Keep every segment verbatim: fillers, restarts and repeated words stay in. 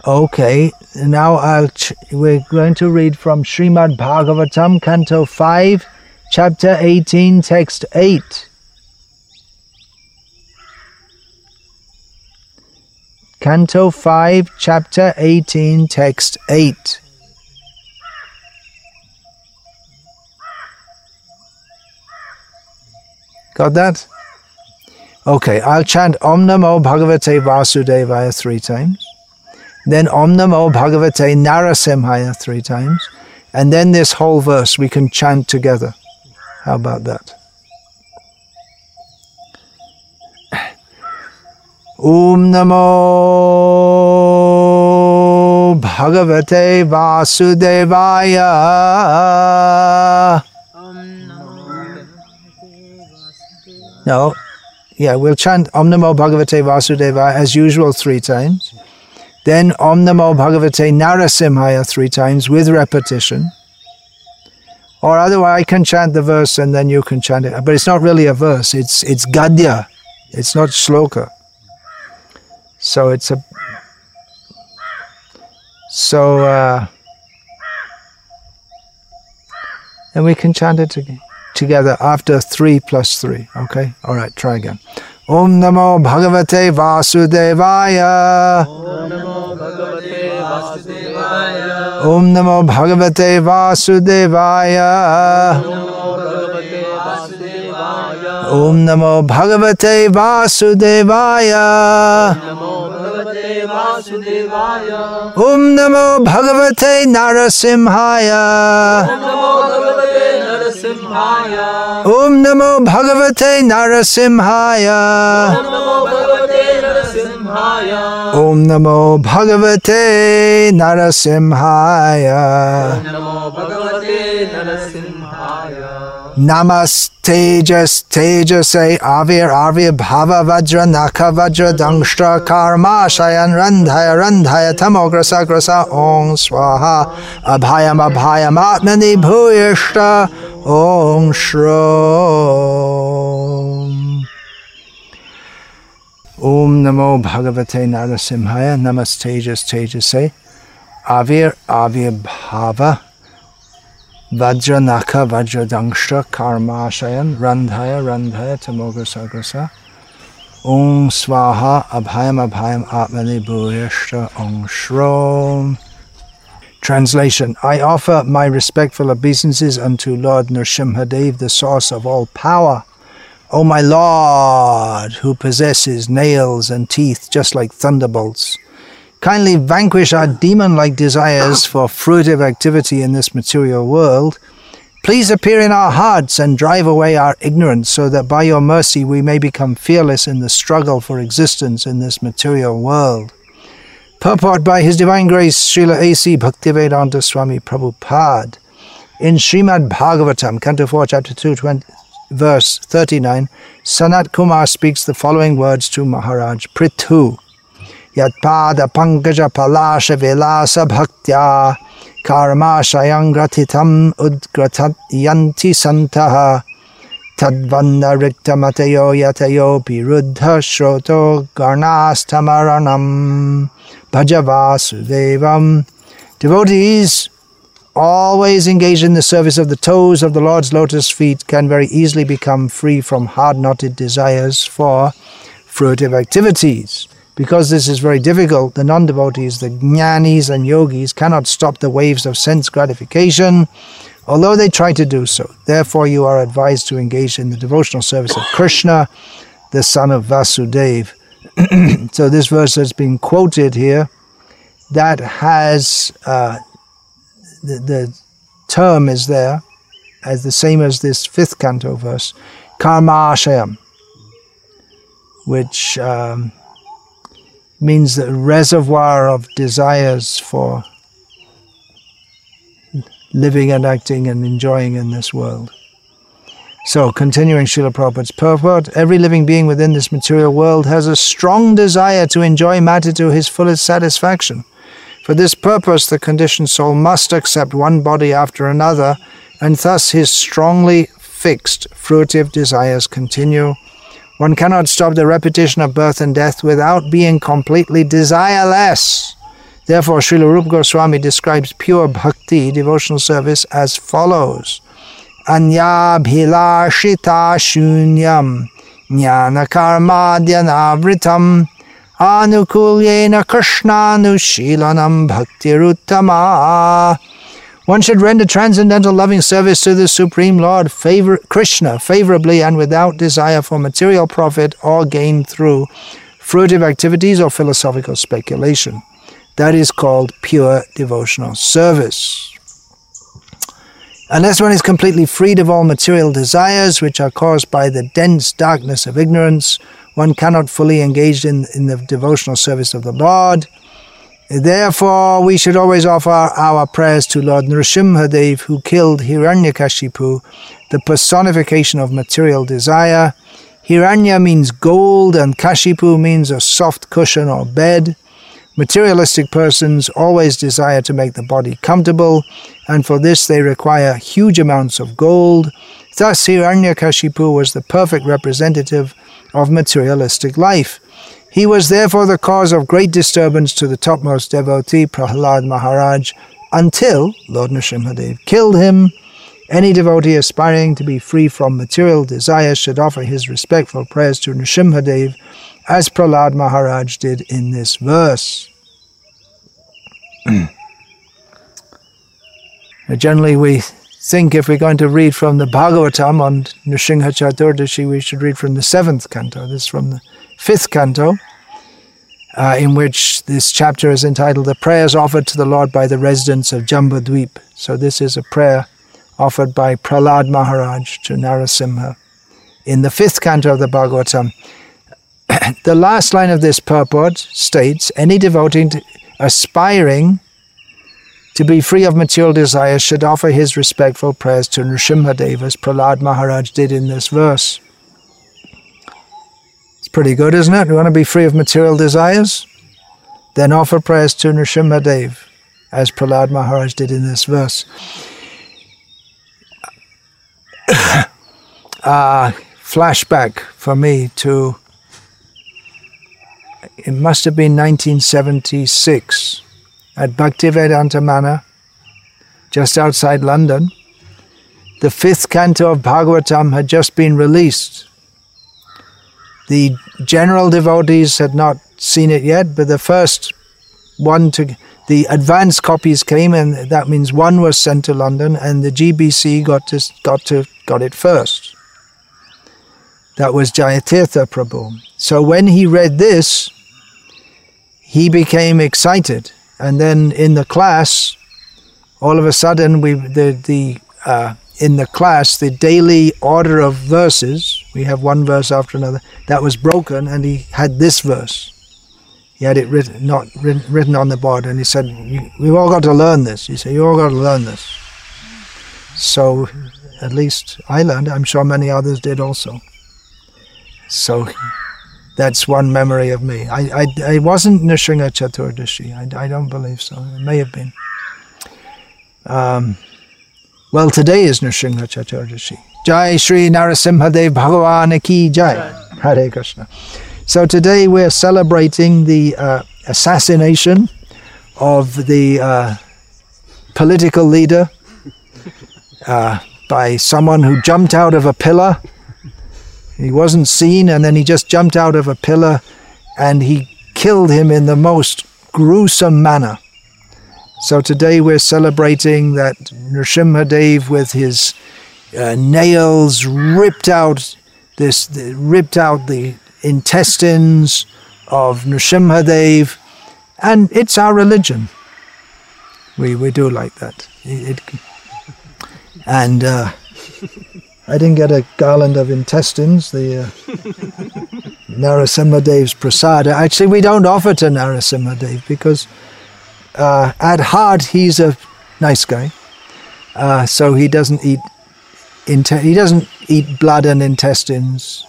Okay, now I'll ch- we're going to read from Srimad Bhagavatam, Canto five, Chapter eighteen, Text eight. Canto five, Chapter eighteen, Text eight. Got that? Okay, I'll chant Om Namo Bhagavate Vasudevaya three times. Then Om Namo Bhagavate Narasimhaya three times. And then this whole verse we can chant together. How about that? Om Namo Bhagavate Vasudevaya. No, yeah, we'll chant Om Namo Bhagavate Vasudevaya as usual three times. Then Om Namo Bhagavate Narasimhaya three times with repetition. Or otherwise I can chant the verse and then you can chant it. But it's not really a verse, it's it's gadya. It's not shloka. So it's a... So... Uh, and we can chant it to, together after three plus three. Okay? Alright, try again. Om Namo Bhagavate Vasudevaya. Om Namo Bhagavate Vasudevaya. Om Namo Bhagavate Vasudevaya. Om Namo Bhagavate Vasudevaya. Om Namo Bhagavate Narasimhaya. Om Namo Bhagavate Narasimhaya. Om Namo Bhagavate Narasimhaya. Namastejas tejase avir avir bhava vajra naka vajra dangstra karma shayan randhaya randhaya tamograsa grasa om swaha abhayam abhayam atmani bhuyashta om shrom. Om Namo Bhagavate Narasimhaya. Namastejas tejase avir avir bhava Vajra Naka Vajra Dangstra Karmashayan Randhaya Randhaya Tamograsa Grasa Om Swaha Abhayam Abhayam Atmani Bhuyashta Om Shrom. Translation. I offer my respectful obeisances unto Lord Nrsimhadev, the source of all power. O my Lord, who possesses nails and teeth just like thunderbolts, kindly vanquish our demon-like desires for fruitive activity in this material world. Please appear in our hearts and drive away our ignorance, so that by your mercy we may become fearless in the struggle for existence in this material world. Purport by His Divine Grace, Srila A C Bhaktivedanta Swami Prabhupada. In Srimad Bhagavatam, Canto four, Chapter two, twenty, verse thirty-nine, Sanat Kumar speaks the following words to Maharaj Prithu. Yat pada pankaja palasha velasa bhaktya karma shayang gratitam udgratat yanti santaha tadvanda rikta matayo yatayo piruddha shroto garnastamaranam bhajavasudevam. Devotees always engaged in the service of the toes of the Lord's lotus feet can very easily become free from hard-knotted desires for fruitive activities. Because this is very difficult, the non-devotees, the jnanis and yogis, cannot stop the waves of sense gratification, although they try to do so. Therefore, you are advised to engage in the devotional service of Krishna, the son of Vasudeva. So this verse has been quoted here. That has, uh, the, the term is there, as the same as this fifth canto verse, karma ashayam, which... Um, means the reservoir of desires for living and acting and enjoying in this world. So, continuing Srila Prabhupada's purport, every living being within this material world has a strong desire to enjoy matter to his fullest satisfaction. For this purpose, the conditioned soul must accept one body after another, and thus his strongly fixed fruitive desires continue. One cannot stop the repetition of birth and death without being completely desireless. Therefore, Srila Rupa Goswami describes pure bhakti, devotional service, as follows. Anyabhilashita shunyam jnana karmadyanavritam anukulyena krishnanushilanam bhaktiruttama. One should render transcendental loving service to the Supreme Lord, favor, Krishna, favorably and without desire for material profit or gain through fruitive activities or philosophical speculation. That is called pure devotional service. Unless one is completely freed of all material desires, which are caused by the dense darkness of ignorance, one cannot fully engage in, in the devotional service of the Lord. Therefore, we should always offer our prayers to Lord Nrsimhadev, who killed Hiranyakashipu, the personification of material desire. Hiranya means gold, and Kashipu means a soft cushion or bed. Materialistic persons always desire to make the body comfortable, and for this they require huge amounts of gold. Thus, Hiranyakashipu was the perfect representative of materialistic life. He was therefore the cause of great disturbance to the topmost devotee, Prahlad Maharaj, until Lord Nrsimhadev killed him. Any devotee aspiring to be free from material desires should offer his respectful prayers to Nrsimhadev, as Prahlad Maharaj did in this verse. Generally, we think if we're going to read from the Bhagavatam on Nrsimha Chaturdashi, we should read from the seventh canto. This is from the fifth canto, uh, in which this chapter is entitled The Prayers Offered to the Lord by the Residents of Jambudvip. So this is a prayer offered by Prahlad Maharaj to Narasimha in the fifth canto of the Bhagavatam. The last line of this purport states, any devotee aspiring to be free of material desires should offer his respectful prayers to Nrsimhadev, as Prahlad Maharaj did in this verse. It's pretty good, isn't it? You want to be free of material desires? Then offer prayers to Nrsimhadev, as Prahlad Maharaj did in this verse. uh, flashback for me to, it must have been nineteen seventy-six, at Bhaktivedanta Manor, just outside London. The fifth canto of Bhagavatam had just been released. The general devotees had not seen it yet, but the first one to, the advanced copies came, and that means one was sent to London, and the G B C got to got to got it first. That was Jayatirtha Prabhu. So when he read this, he became excited, and then in the class, all of a sudden, we the the uh, in the class the daily order of verses, we have one verse after another, that was broken, and he had this verse. He had it written, not written, written on the board, and he said, "We've all got to learn this." He said, "You all got to learn this." So, at least I learned. I'm sure many others did also. So. That's one memory of me. I I, I wasn't Nrsimha Chaturdashi. I, I don't believe so. It may have been. Um, well, today is Nrsimha Chaturdashi. Jai Shri Narasimhadev Bhagavan Ki Jai. Hare Krishna. So today we're celebrating the uh, assassination of the uh, political leader uh, by someone who jumped out of a pillar. He wasn't seen, and then he just jumped out of a pillar, and he killed him in the most gruesome manner. So today we're celebrating that Nrsimhadev, with his uh, nails, ripped out this, the, ripped out the intestines of Nrsimhadev, and it's our religion. We we do like that. It, it, and. Uh, I didn't get a garland of intestines, the uh, Narasimhadev's prasada. Actually, we don't offer to Narasimhadev because uh, at heart he's a nice guy. Uh, so he doesn't eat inte- he doesn't eat blood and intestines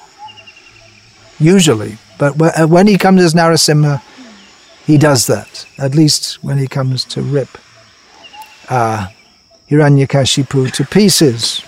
usually. But w- when he comes as Narasimha, he does that. At least when he comes to rip uh, Hiranyakashipu to pieces.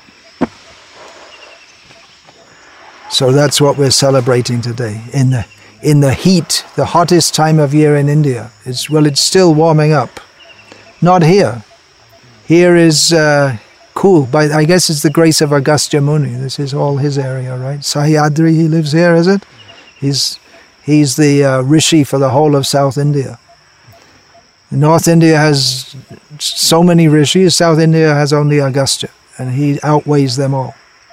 So that's what we're celebrating today. In the in the heat, the hottest time of year in India. It's, well, it's still warming up. Not here. Here is uh, cool. But I guess it's the grace of Agastya Muni. This is all his area, right? Sahyadri, he lives here, is it? He's, he's the uh, rishi for the whole of South India. North India has so many rishis. South India has only Agastya, and he outweighs them all.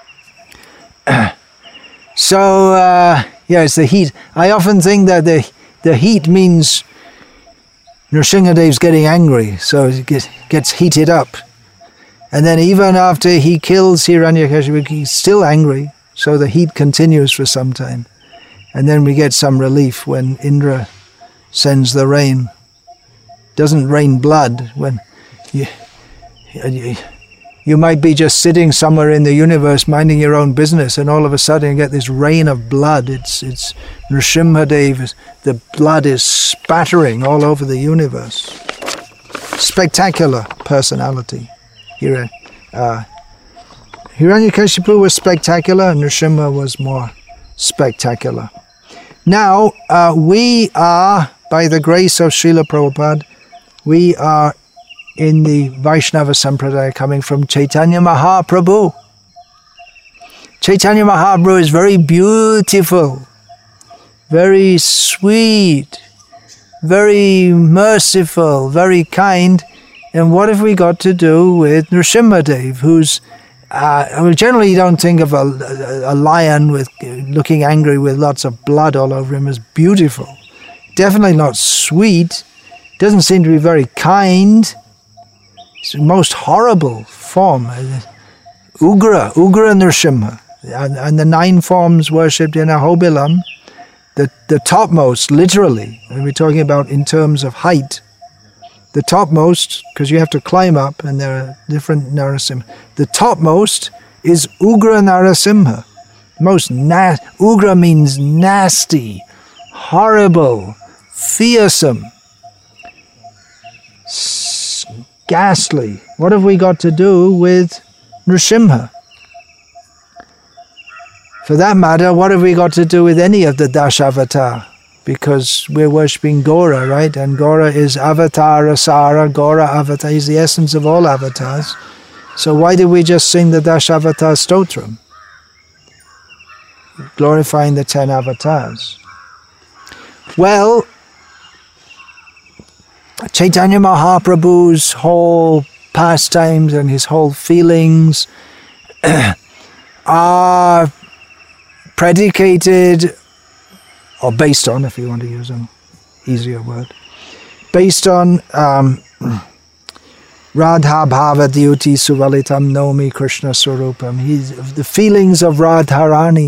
So, uh, yeah, it's the heat. I often think that the the heat means Nrsimhadev's getting angry, so it gets, gets heated up. And then even after he kills Hiranyakashipu, he's still angry, so the heat continues for some time. And then we get some relief when Indra sends the rain. Doesn't rain blood when you, you you might be just sitting somewhere in the universe minding your own business, and all of a sudden you get this rain of blood. It's it's Nrsimhadev, the blood is spattering all over the universe. Spectacular personality. Here, uh, Hiranyakashipu was spectacular, and Nrsimha was more spectacular. Now uh, we are, by the grace of Srila Prabhupada, we are in the Vaishnava Sampradaya coming from Chaitanya Mahaprabhu. Chaitanya Mahaprabhu is very beautiful, very sweet, very merciful, very kind. And what have we got to do with Nrsimhadev, who's, uh, well, generally you don't think of a, a, a lion with looking angry with lots of blood all over him as beautiful. Definitely not sweet. Doesn't seem to be very kind. It's the most horrible form. Ugra, Ugra Nrsimha. And, and the nine forms worshipped in Ahobilam, the, the topmost, literally, and we're talking about in terms of height, the topmost, because you have to climb up, and there are different Narasimha. The topmost is Ugra Narasimha. Most na- Ugra means nasty, horrible, fearsome, ghastly. What have we got to do with Nrsimha? For that matter, what have we got to do with any of the Dashavatar? Because we're worshipping Gora, right? And Gora is Avatar Asara, Gora Avatar. He's the essence of all avatars. So why did we just sing the Dashavatar Stotram? Glorifying the ten avatars. Well, Chaitanya Mahaprabhu's whole pastimes and his whole feelings are predicated, or based on, if you want to use an easier word, based on um, Radha Bhava Dyuti Suvalitam Nomi Krishna Swarupam. He's the feelings of Radharani,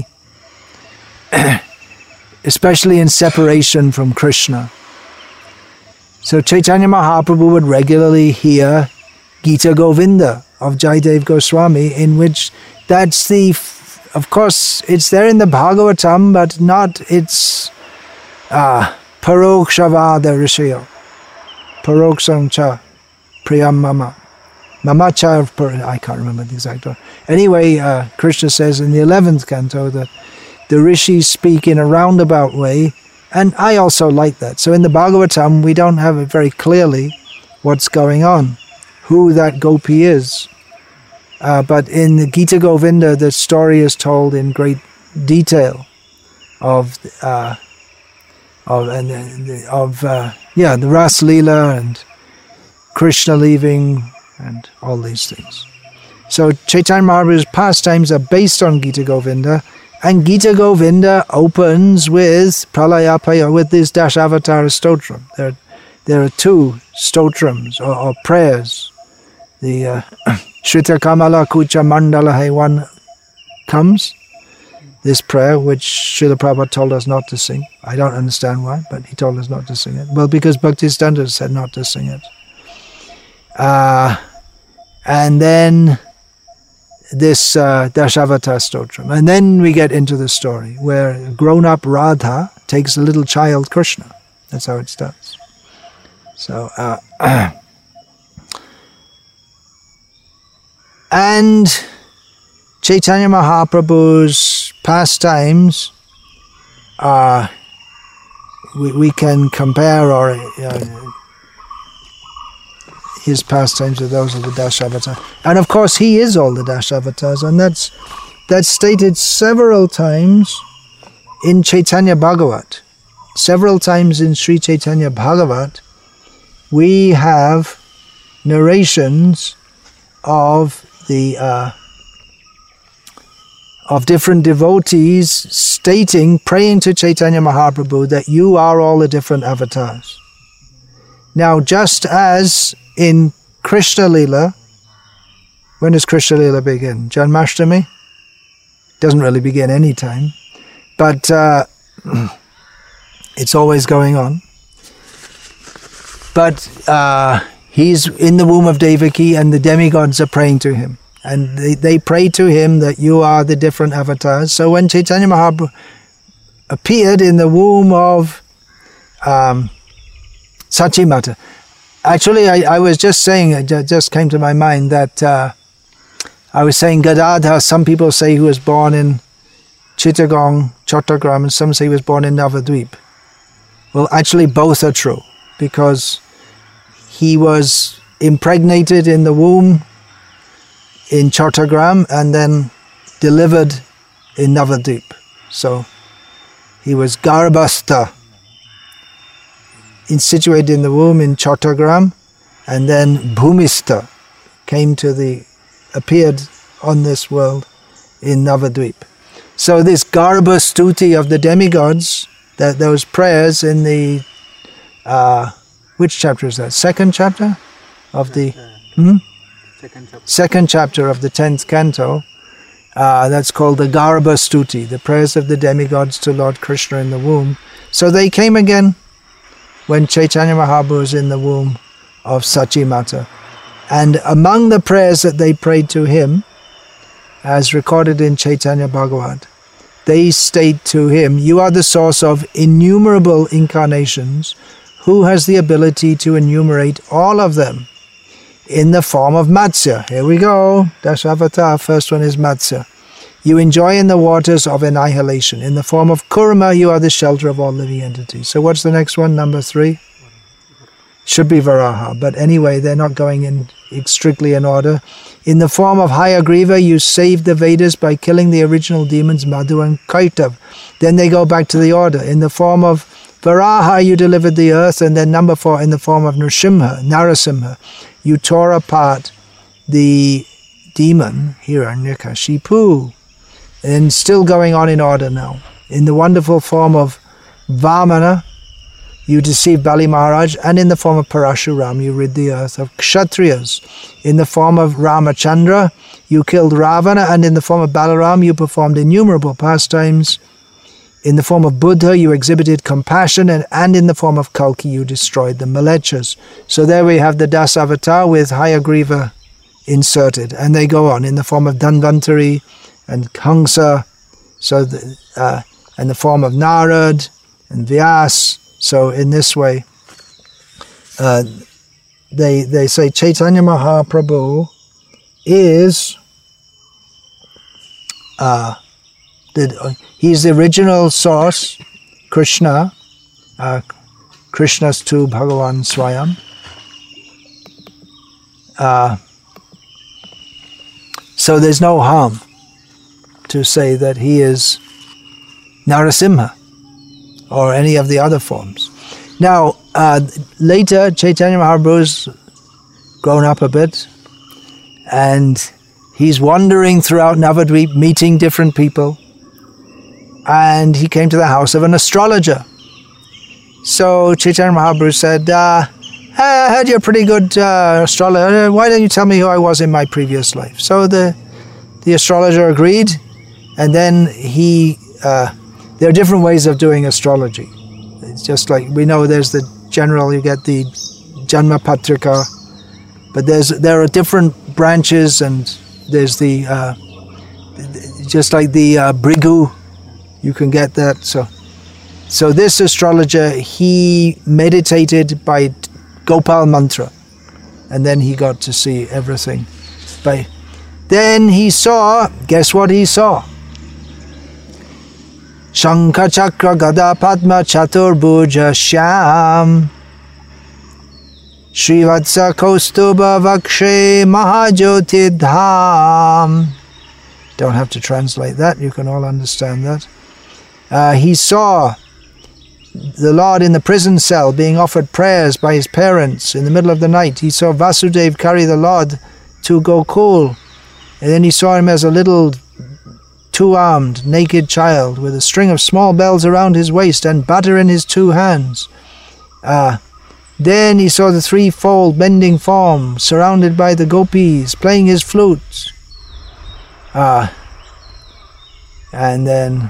especially in separation from Krishna. So Chaitanya Mahaprabhu would regularly hear Gita Govinda of Jaidev Goswami, in which that's the, of course, it's there in the Bhagavatam, but not its uh, Parokshavada Rishiyo. Paroksham cha priyam mama. Mama cha, I can't remember the exact one. Anyway, uh, Krishna says in the eleventh canto that the rishis speak in a roundabout way, and I also like that. So in the Bhagavatam, we don't have it very clearly what's going on, who that gopi is. Uh, but in the Gita Govinda, the story is told in great detail of uh, of and uh, of uh, yeah the Ras Leela and Krishna leaving and all these things. So Chaitanya Mahaprabhu's pastimes are based on Gita Govinda, and Gita Govinda opens with Pralayapaya, with this Dashavatara Stotram. There, there are two stotrams or, or prayers. The uh, Shrita Kamala Kucha Mandala Haywan comes, this prayer, which Srila Prabhupada told us not to sing. I don't understand why, but he told us not to sing it. Well, because Bhaktisiddhanta said not to sing it. Uh, and then this uh, Dashavatara Stotram. And then we get into the story where grown-up Radha takes a little child Krishna. That's how it starts. So, uh, and Chaitanya Mahaprabhu's pastimes are we, we can compare or uh, his pastimes with those of the Dashavatars. And of course he is all the Dashavatars, and that's that's stated several times in Chaitanya Bhagavat. Several times in Sri Chaitanya Bhagavat we have narrations of the uh, of different devotees stating, praying to Chaitanya Mahaprabhu that you are all the different avatars. Now, just as in Krishna Lila, when does Krishna Lila begin? Janmashtami? Doesn't really begin any time, but uh, it's always going on. But uh, he's in the womb of Devaki and the demigods are praying to him. And they, they pray to him that you are the different avatars. So when Chaitanya Mahaprabhu appeared in the womb of um, Sachimata, actually I, I was just saying, it just came to my mind that uh, I was saying Gadadhar, some people say he was born in Chittagong, Chattogram, and some say he was born in Navadvip. Well, actually both are true, because he was impregnated in the womb in Chattogram and then delivered in Navadvip. So he was Garbhastha, in, situated in the womb in Chattogram, and then Bhumistha came to the, appeared on this world in Navadvip. So this Garbha Stuti of the demigods, that those prayers in the, uh, which chapter is that? Second chapter of the, hmm? Second chapter. Second chapter of the tenth canto. Uh, that's called the Garbha Stuti, the prayers of the demigods to Lord Krishna in the womb. So they came again when Chaitanya Mahaprabhu was in the womb of Sachimata. And among the prayers that they prayed to him, as recorded in Chaitanya Bhagavat, they state to him, you are the source of innumerable incarnations. Who has the ability to enumerate all of them? In the form of Matsya. Here we go. Dashavatar, first one is Matsya. You enjoy in the waters of annihilation. In the form of Kurma, you are the shelter of all living entities. So what's the next one? Number three? Should be Varaha. But anyway, they're not going in strictly in order. In the form of Hayagriva, you saved the Vedas by killing the original demons Madhu and Kaitav. Then they go back to the order. In the form of Varaha, you delivered the earth. And then number four, in the form of Nrsimha, Narasimha, you tore apart the demon Hiranyakashipu. And still going on in order now. In the wonderful form of Vamana, you deceived Bali Maharaj, and in the form of Parashuram, you rid the earth of Kshatriyas. In the form of Ramachandra, you killed Ravana, and in the form of Balaram, you performed innumerable pastimes. In the form of Buddha, you exhibited compassion, and, and in the form of Kalki, you destroyed the Malechas. So there we have the Das Avatar with Hayagriva inserted, and they go on in the form of Dhanvantari and Kamsa, so the, uh, and the form of Narad and Vyas. So in this way, uh, they they say Chaitanya Mahaprabhu is uh, the, he's the original source, Krishna, uh, Krishna's to Bhagavan Swayam. Uh, so there's no harm to say that he is Narasimha or any of the other forms. Now, uh, later, Chaitanya Mahaprabhu's grown up a bit, and he's wandering throughout Navadvip, meeting different people, and he came to the house of an astrologer. So Chaitanya Mahaprabhu said, uh, I heard you're a pretty good uh, astrologer. Why don't you tell me who I was in my previous life? So the, the astrologer agreed, and then he... Uh, There are different ways of doing astrology. It's just like, we know there's the general, you get the Janma Patrika, but there's there are different branches, and there's the, uh, just like the uh, Brigu, you can get that. So so this astrologer, he meditated by Gopal Mantra, and then he got to see everything. By, then he saw, guess what he saw? Shankha Chakra Gada Padma Chaturbhuja Shyam Srivatsa Kaustuba Vakshe Mahajyoti Dham. Don't have to translate that, you can all understand that. Uh, he saw the Lord in the prison cell being offered prayers by his parents in the middle of the night. He saw Vasudeva carry the Lord to Gokul. And then he saw him as a little two-armed, naked child with a string of small bells around his waist and butter in his two hands. Uh, then he saw the threefold bending form surrounded by the gopis playing his flute. Uh, and then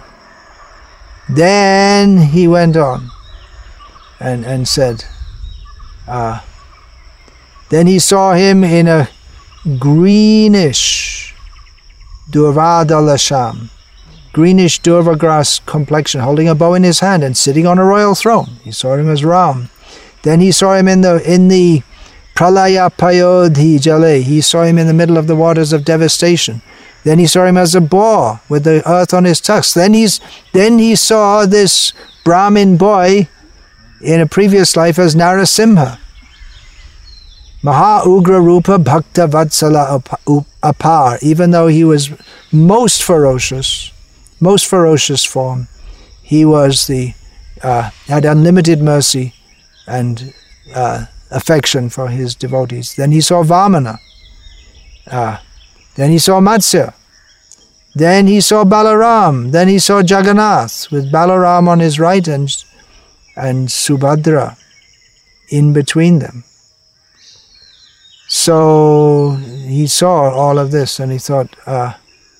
Then he went on and, and said, uh, then he saw him in a greenish Durvadalasham, greenish durva grass complexion, holding a bow in his hand and sitting on a royal throne. He saw him as Ram. Then he saw him in the in the Pralaya Payodhi Jale. He saw him in the middle of the waters of devastation. Then he saw him as a boar with the earth on his tusks. Then he's then he saw this Brahmin boy in a previous life as Narasimha. Maha Ugra Rupa Bhakta Vatsala Apar. Even though he was most ferocious, most ferocious form, he was the uh, had unlimited mercy and uh, affection for his devotees. Then he saw Vamana. Uh, Then he saw Matsya. Then he saw Balaram. Then he saw Jagannath with Balaram on his right and, and Subhadra in between them. So he saw all of this and he thought, uh,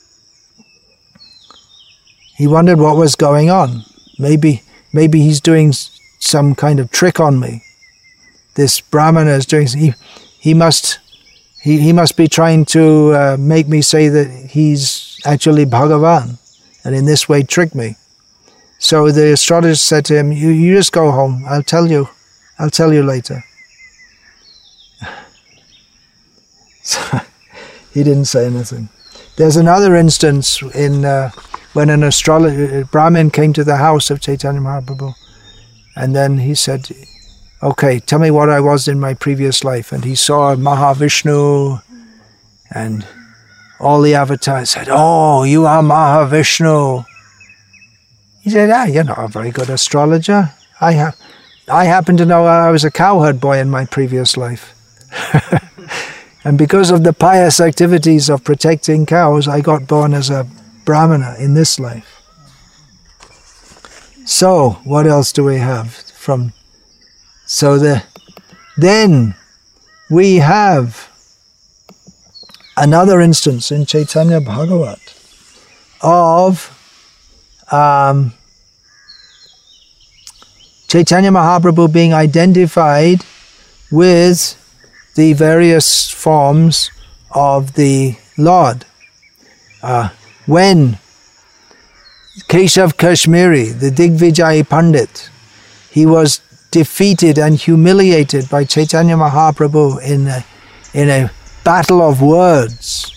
he wondered what was going on. Maybe, maybe he's doing some kind of trick on me. This Brahmana is doing, he, he must... He, he must be trying to uh, make me say that he's actually Bhagavan, and in this way trick me. So the astrologer said to him, you, you just go home, I'll tell you, I'll tell you later. So he didn't say anything. There's another instance in uh, when an astrologer, Brahmin came to the house of Chaitanya Mahaprabhu, and then he said, okay, tell me what I was in my previous life. And he saw Mahavishnu and all the avatars said, oh, you are Mahavishnu. He said, ah, you're not a very good astrologer. I, ha I happen to know I was a cowherd boy in my previous life. And because of the pious activities of protecting cows, I got born as a brahmana in this life. So, what else do we have from... So the, then we have another instance in Chaitanya Bhagavat of um, Chaitanya Mahaprabhu being identified with the various forms of the Lord. Uh, when Keshav Kashmiri, the Digvijay Pandit, he was defeated and humiliated by Chaitanya Mahaprabhu in a, in a battle of words.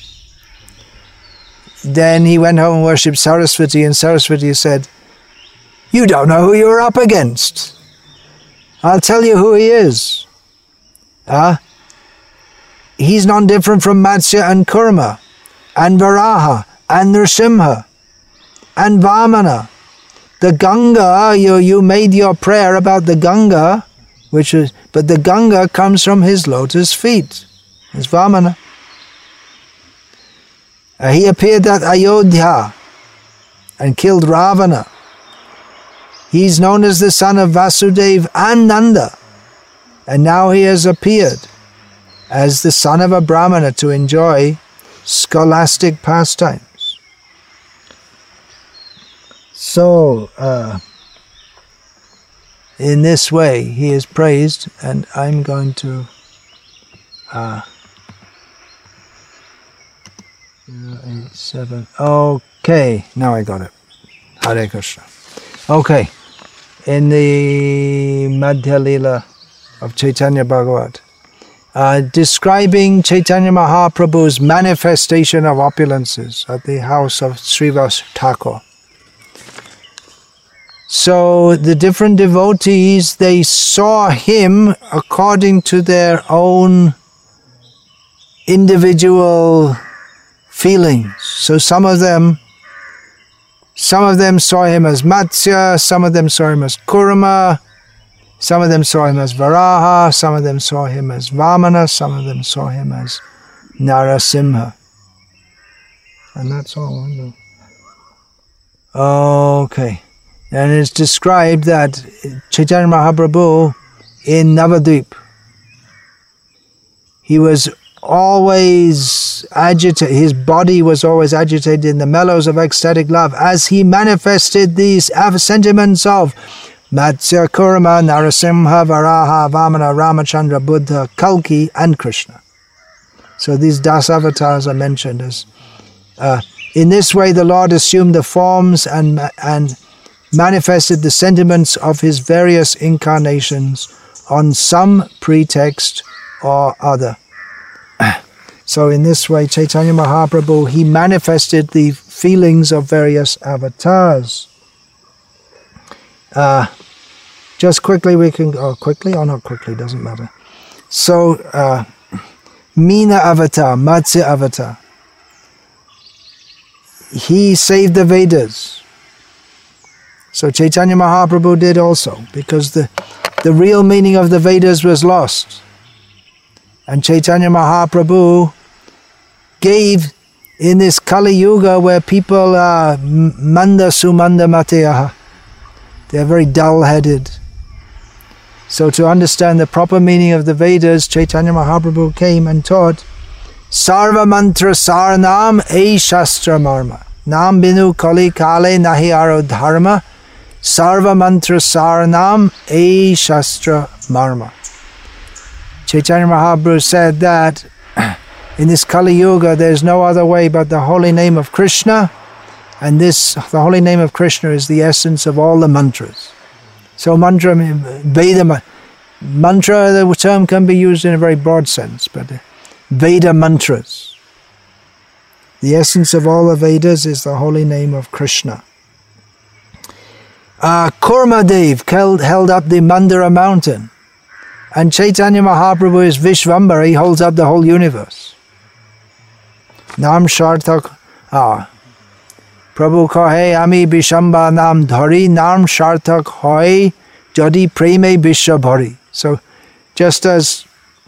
Then he went home and worshipped Saraswati, and Saraswati said, you don't know who you're up against. I'll tell you who he is. Uh, he's none different from Matsya and Kurma, and Varaha, and Nrsimha, and Vamana. The Ganga, you, you made your prayer about the Ganga, which is, but the Ganga comes from his lotus feet. It's Vamana. Uh, he appeared at Ayodhya and killed Ravana. He's known as the son of Vasudeva and Nanda. And now he has appeared as the son of a Brahmana to enjoy scholastic pastimes. So, uh, in this way, he is praised, and I'm going to uh, zero eight seven. Okay, now I got it. Hare Krishna. Okay, in the Madhya Lila of Chaitanya Bhagavat, uh, describing Chaitanya Mahaprabhu's manifestation of opulences at the house of Srivas Thakur. So the different devotees, they saw him according to their own individual feelings. So some of them, some of them saw him as Matsya, some of them saw him as Kurma, some of them saw him as Varaha, some of them saw him as Vamana, some of them saw him as Narasimha. And that's all I know. Okay. And it's described that Chaitanya Mahaprabhu in Navadvip, he was always agitated, his body was always agitated in the mellows of ecstatic love as he manifested these sentiments of Matsya, Kurma, Narasimha, Varaha, Vamana, Ramachandra, Buddha, Kalki and Krishna. So these Das avatars are mentioned as uh, in this way the Lord assumed the forms and and manifested the sentiments of his various incarnations on some pretext or other. So in this way, Chaitanya Mahaprabhu, he manifested the feelings of various avatars. Uh, just quickly we can, oh quickly or not quickly, doesn't matter. So, uh, Meena avatar, Matsya avatar. He saved the Vedas. So Chaitanya Mahaprabhu did also, because the, the real meaning of the Vedas was lost. And Chaitanya Mahaprabhu gave in this Kali Yuga where people are manda sumanda mateyaha. They are very dull-headed. So to understand the proper meaning of the Vedas, Chaitanya Mahaprabhu came and taught Sarva mantra saranam e shastra marma. Nam binu kali kale nahi aro dharma. Sarva mantra saranam e shastra marma. Chaitanya Mahaprabhu said that in this Kali Yuga there is no other way but the holy name of Krishna, and this the holy name of Krishna is the essence of all the mantras. So mantra, Veda mantra, the term can be used in a very broad sense, but Veda mantras. The essence of all the Vedas is the holy name of Krishna. Uh, Kurmadev held, held up the Mandara mountain, and Chaitanya Mahaprabhu is Vishvambara, he holds up the whole universe. Nam Shartak, ah, Prabhu kahe ami Vishamba nam dhari, Nam Shartak hoy jadi preme Vishabhari. So, just as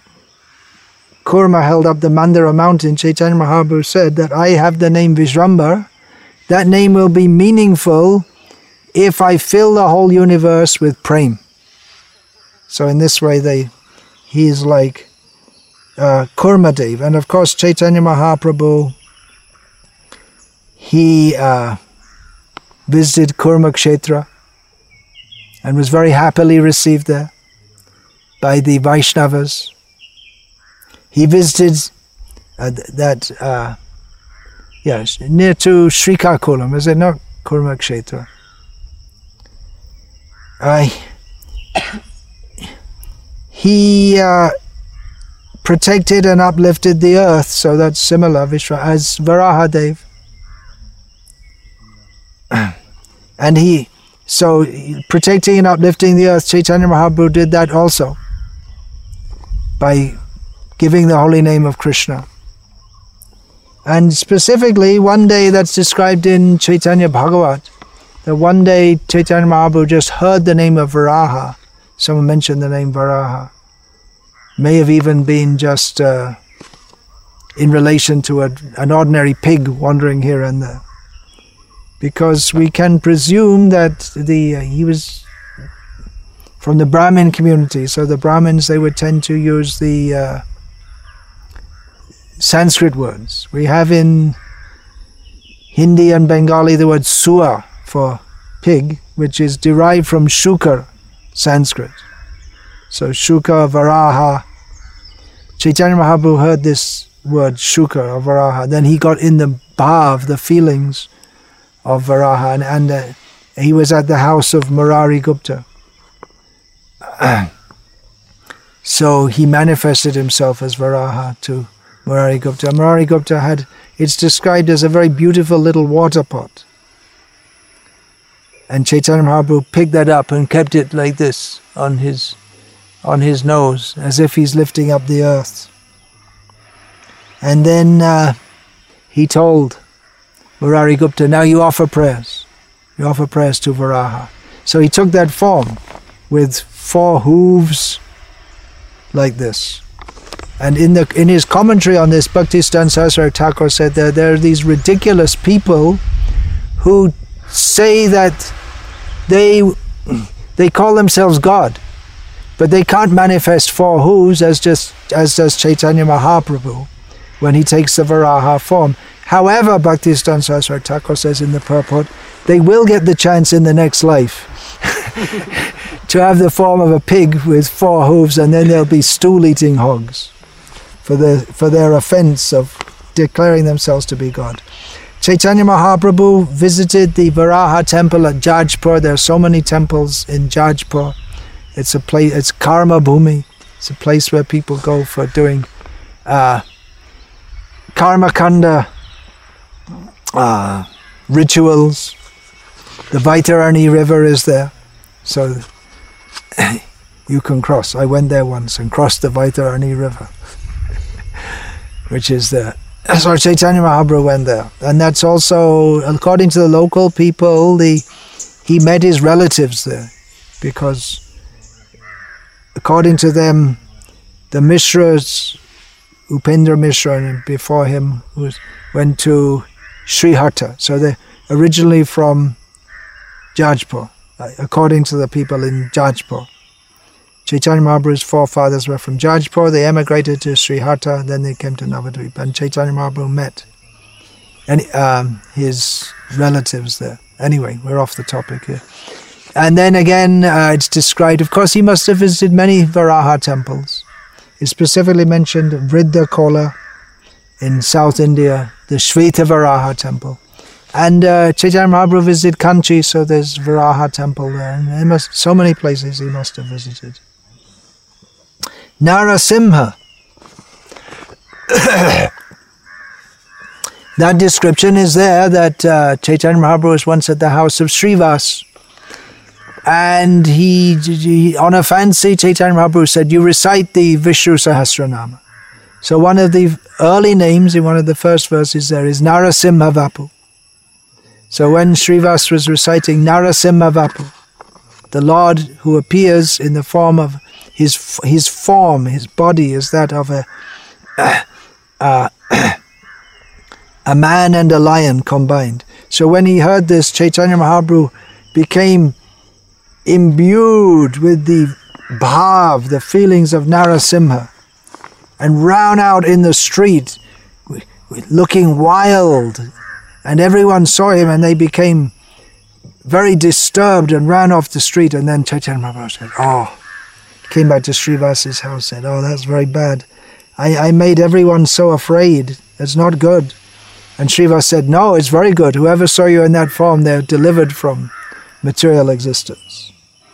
Kurma held up the Mandara mountain, Chaitanya Mahaprabhu said that I have the name Vishvambara, that name will be meaningful if I fill the whole universe with prem. So in this way, they, he is like uh, Kurmadev. And of course, Chaitanya Mahaprabhu, he uh, visited Kurma Kshetra and was very happily received there by the Vaishnavas. He visited uh, that, uh, yes, near to Srikakulam, is it not Kurma Kshetra? Uh, he uh, protected and uplifted the earth, so that's similar Vishwa, as Varahadev. And he, so protecting and uplifting the earth, Chaitanya Mahaprabhu did that also by giving the holy name of Krishna. And specifically, one day that's described in Chaitanya Bhagavat, that one day Chaitanya Mahaprabhu just heard the name of Varaha. Someone mentioned the name Varaha. May have even been just uh, in relation to a, an ordinary pig wandering here and there. Because we can presume that the uh, he was from the Brahmin community. So the Brahmins, they would tend to use the uh, Sanskrit words. We have in Hindi and Bengali the word sua for pig, which is derived from Shukar, Sanskrit. So Shuka, Varaha. Chaitanya Mahaprabhu heard this word Shuka or Varaha. Then he got in the bhav, the feelings of Varaha, and, and uh, he was at the house of Murari Gupta. So he manifested himself as Varaha to Murari Gupta. Murari Gupta had, it's described as a very beautiful little water pot. And Chaitanya Mahaprabhu picked that up and kept it like this on his on his nose, as if he's lifting up the earth. And then uh, he told Murari Gupta, now you offer prayers. You offer prayers to Varaha. So he took that form with four hooves like this. And in the in his commentary on this, Bhaktisiddhanta Saraswati Thakur said that there are these ridiculous people who say that they they call themselves God, but they can't manifest four hooves as just as does Chaitanya Mahaprabhu when he takes the Varaha form. However, Bhaktisiddhanta Saraswati Thakur says in the purport, they will get the chance in the next life to have the form of a pig with four hooves, and then they'll be stool-eating hogs for the for their offence of declaring themselves to be God. Chaitanya Mahaprabhu visited the Varaha temple at Jajpur. There are so many temples in Jajpur. It's a place. It's Karma Bhumi. It's a place where people go for doing uh, Karma Kanda uh, rituals. The Vaitarani River is there, so you can cross. I went there once and crossed the Vaitarani River, which is there. So Chaitanya Mahaprabhu went there, and that's also, according to the local people, the he met his relatives there, because according to them, the Mishras, Upendra Mishra, and before him was went to Srihatta. So they're originally from Jajpur, according to the people in Jajpur. Chaitanya Mahaprabhu's forefathers were from Jajpur. They emigrated to Srihatta, then they came to Navadvip, and Chaitanya Mahaprabhu met any, um, his relatives there. Anyway, we're off the topic here. And then again, uh, it's described, of course, he must have visited many Varaha temples. It's specifically mentioned Vriddha Kola in South India, the Shveta Varaha temple. And uh, Chaitanya Mahaprabhu visited Kanchi, so there's Varaha temple there. And there must, so many places he must have visited. Narasimha. That description is there, that uh, Chaitanya Mahaprabhu was once at the house of Srivas. And he, he, on a fancy, Chaitanya Mahaprabhu said, you recite the Vishnu Sahasranama. So one of the early names in one of the first verses there is Narasimha Vapu. So when Srivas was reciting Narasimha Vapu, the Lord who appears in the form of his his form, his body is that of a uh, uh, a man and a lion combined. So when he heard this, Chaitanya Mahaprabhu became imbued with the bhav, the feelings of Narasimha, and ran out in the street looking wild. And everyone saw him, and they became very disturbed and ran off the street. And then Chaitanya Mahaprabhu said, oh, came back to Srivas's house and said, oh, that's very bad. I, I made everyone so afraid. It's not good. And Srivas said, no, it's very good. Whoever saw you in that form, they're delivered from material existence.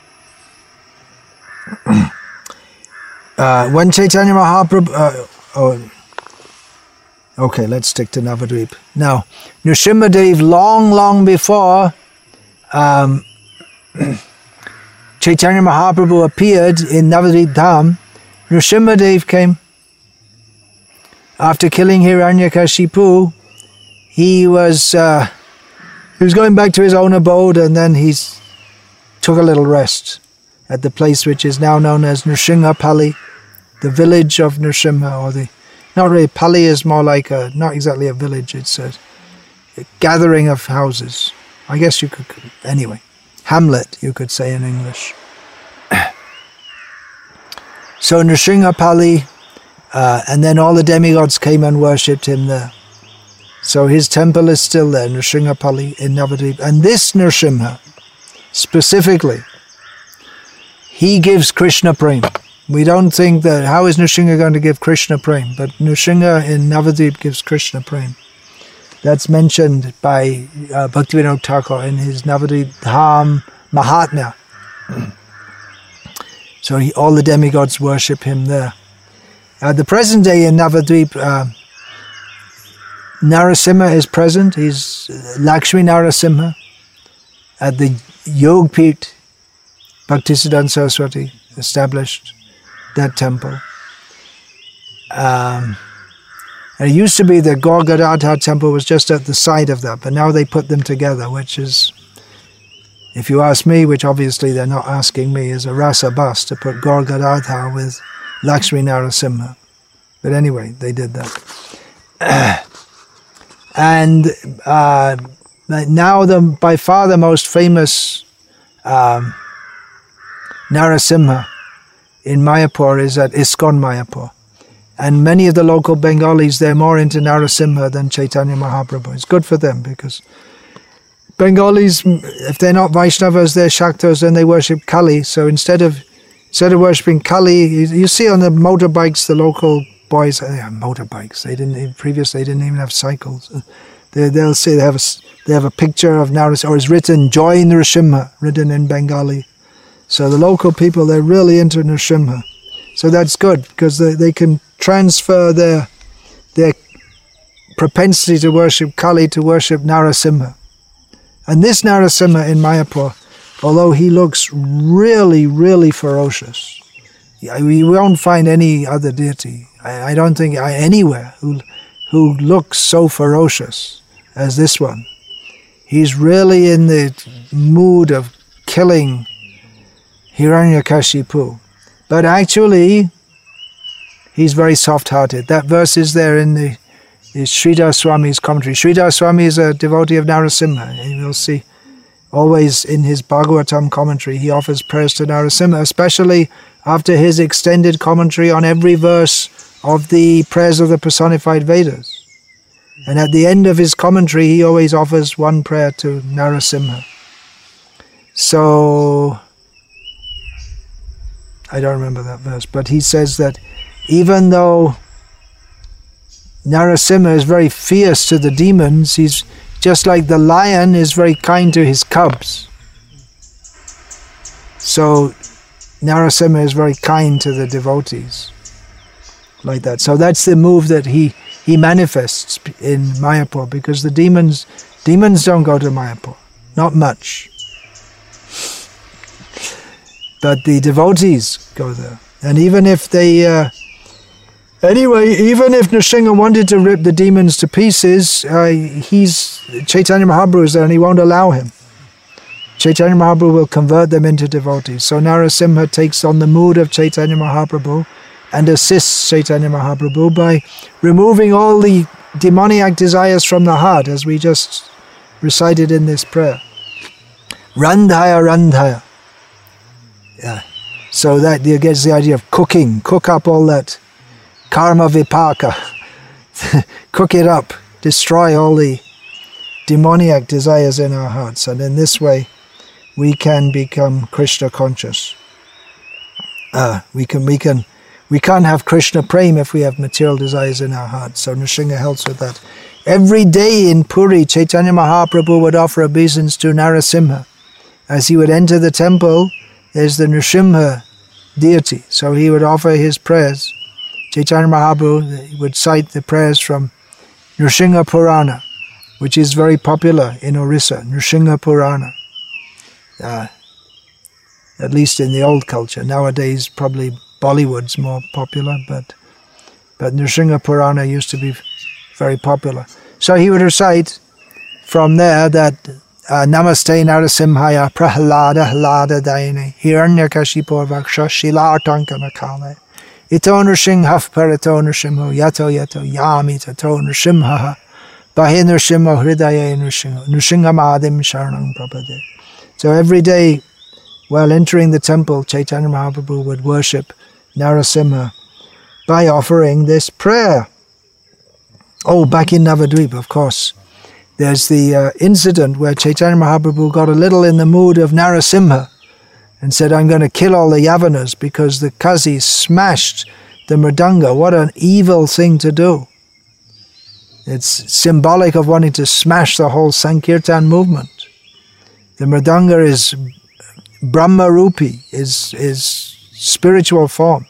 uh, when Chaitanya Mahaprabhu... Uh, oh, Okay, let's stick to Navadvip. Now, Nrsimhadev, long, long before um, Chaitanya Mahaprabhu appeared in Navadvip Dham, Nrsimhadev came. After killing Hiranyakashipu, he was uh, he was going back to his own abode, and then he took a little rest at the place which is now known as Nrsinghapalli, the village of Nrsimha, or the Not really, Pali is more like a, not exactly a village, it's a, a gathering of houses. I guess you could, anyway, hamlet, you could say in English. So Nrsinghapalli, uh, and then all the demigods came and worshipped him there. So his temple is still there, Nrsinghapalli in Navadvip. And this Nrsimha, specifically, he gives Krishna Prema. We don't think that, how is Nrsimha going to give Krishna Prem? But Nrsimha in Navadvip gives Krishna Prem. That's mentioned by uh, Bhaktivinoda Thakur in his Navadvip Dham Mahatmya. So he, all the demigods worship him there. At the present day in Navadvip, uh, Narasimha is present. He's Lakshmi Narasimha. At the Yogpith, Bhaktisiddhanta Saraswati established that temple. Um, and it used to be that Gaur Gadadhar temple was just at the side of that, but now they put them together, which is, if you ask me, which obviously they're not asking me, is a rasa bus to put Gaur Gadadhar with Lakshmi Narasimha. But anyway, they did that. and uh, now the by far the most famous um, Narasimha in Mayapur is at ISKCON Mayapur. And many of the local Bengalis, they're more into Narasimha than Chaitanya Mahaprabhu. It's good for them because Bengalis, if they're not Vaishnavas, they're Shaktas and they worship Kali. So instead of instead of worshipping Kali, you, you see on the motorbikes, the local boys, they have motorbikes. They didn't previously they didn't even have cycles. They, they'll say they have a they have a picture of Narasimha, or it's written Joy Narasimha, written in Bengali. So the local people, they're really into Narasimha. So that's good because they, they can transfer their their propensity to worship Kali to worship Narasimha. And this Narasimha in Mayapur, although he looks really, really ferocious, you won't find any other deity, I, I don't think anywhere, who, who looks so ferocious as this one. He's really in the mood of killing Hiranyakashipu. But actually, he's very soft-hearted. That verse is there in the is Sridhar Swami's commentary. Sridhar Swami is a devotee of Narasimha, and you'll see always in his Bhagavatam commentary, he offers prayers to Narasimha, especially after his extended commentary on every verse of the prayers of the personified Vedas. And at the end of his commentary, he always offers one prayer to Narasimha. So, I don't remember that verse, but he says that even though Narasimha is very fierce to the demons, he's just like the lion is very kind to his cubs. So Narasimha is very kind to the devotees, like that. So that's the move that he, he manifests in Mayapur, because the demons, demons don't go to Mayapur, not much. But the devotees go there. And even if they... Uh, anyway, even if Nrsimha wanted to rip the demons to pieces, uh, he's Chaitanya Mahaprabhu is there and he won't allow him. Chaitanya Mahaprabhu will convert them into devotees. So Narasimha takes on the mood of Chaitanya Mahaprabhu and assists Chaitanya Mahaprabhu by removing all the demoniac desires from the heart, as we just recited in this prayer. Randhaya, Randhaya. Yeah. So that gets the idea of cooking, cook up all that karma vipaka, cook it up, destroy all the demoniac desires in our hearts, and in this way we can become Krishna conscious. Uh, we can, we can, we can't have Krishna prema if we have material desires in our hearts. So Nrsimha helps with that. Every day in Puri, Chaitanya Mahaprabhu would offer obeisance to Narasimha. As he would enter the temple, there's the Nrsimha deity, so he would offer his prayers. Chaitanya Mahaprabhu would cite the prayers from Nrsimha Purana, which is very popular in Orissa, Nrsimha Purana. Uh, at least in the old culture. Nowadays, probably Bollywood's more popular, but but Nrsimha Purana used to be very popular. So he would recite from there that Uh, Namaste Narasimhaya Prahlada Hlada Daine Hiranyakashipu Vaksha Shilartanka Makale Ito Nrsimhaf Parato Nrsimho Yato Yato Yami Tato Nrsimhaha Bahe Nrsimho Hridaya Nrsimho Nrsimhamadim Sharanam Prabhade. So every day while entering the temple, Chaitanya Mahaprabhu would worship Narasimha by offering this prayer. Oh, back in Navadvip, of course. There's the uh, incident where Chaitanya Mahaprabhu got a little in the mood of Narasimha and said, I'm going to kill all the Yavanas because the Kazi smashed the Mridanga. What an evil thing to do. It's symbolic of wanting to smash the whole Sankirtan movement. The Mridanga is Brahma Rupi, is, is spiritual form.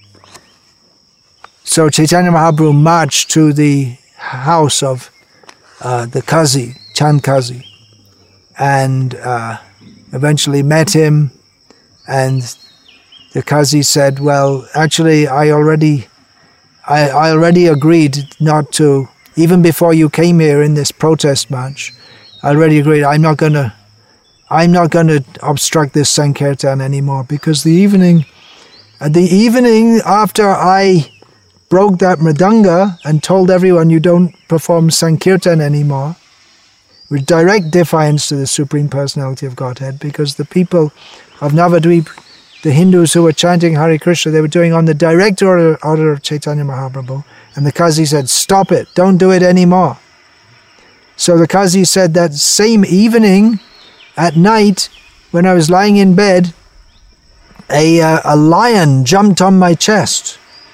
So Chaitanya Mahaprabhu marched to the house of Uh, the Kazi, Chand Kazi, and uh, eventually met him, and the Qazi said, well, actually, I already, I, I already agreed not to, even before you came here in this protest march, I already agreed, I'm not going to, I'm not going to obstruct this Sankirtan anymore, because the evening, uh, the evening after I broke that mridanga and told everyone you don't perform Sankirtan anymore, with direct defiance to the Supreme Personality of Godhead, because the people of Navadvip, the Hindus who were chanting Hare Krishna, they were doing on the direct order, order of Chaitanya Mahaprabhu, and the Qazi said, stop it, don't do it anymore. So the Qazi said that same evening, at night, when I was lying in bed, a, uh, a lion jumped on my chest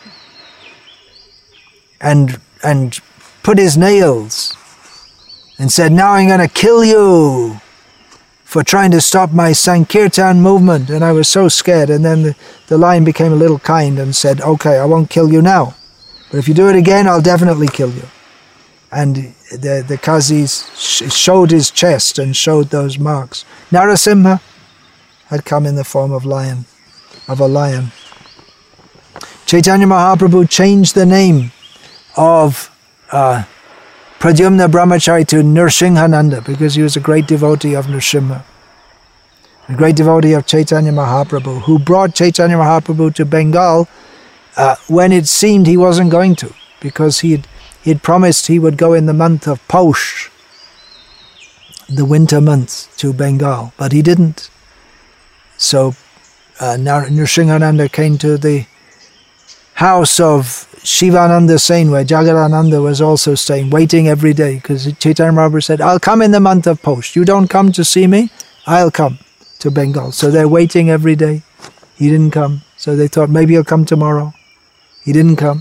and, and put his nails and said, now I'm going to kill you for trying to stop my Sankirtan movement. And I was so scared. And then the, the lion became a little kind and said, okay, I won't kill you now, but if you do it again, I'll definitely kill you. And the, the Qazi sh showed his chest and showed those marks. Narasimha had come in the form of lion, of a lion. Chaitanya Mahaprabhu changed the name of uh, Pradyumna Brahmachari to Nrsimhananda, because he was a great devotee of Nrsimha, a great devotee of Chaitanya Mahaprabhu, who brought Chaitanya Mahaprabhu to Bengal uh, when it seemed he wasn't going to, because he had, he had promised he would go in the month of Paush, the winter months, to Bengal, but he didn't. So uh, Nrsimhananda came to the house of Shivananda Sen, where Jagadananda was also staying, waiting every day, because Chaitanya Mahaprabhu said, I'll come in the month of Paush. You don't come to see me, I'll come to Bengal. So they're waiting every day. He didn't come. So they thought, maybe he'll come tomorrow. He didn't come.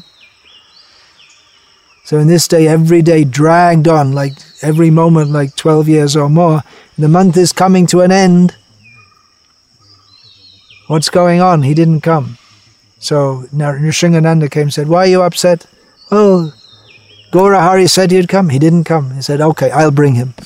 So in this day, every day dragged on, like every moment, like twelve years or more. The month is coming to an end. What's going on? He didn't come. So Nrsimhananda came and said, why are you upset? Oh, Gaura Hari said he'd come. He didn't come. He said, okay, I'll bring him.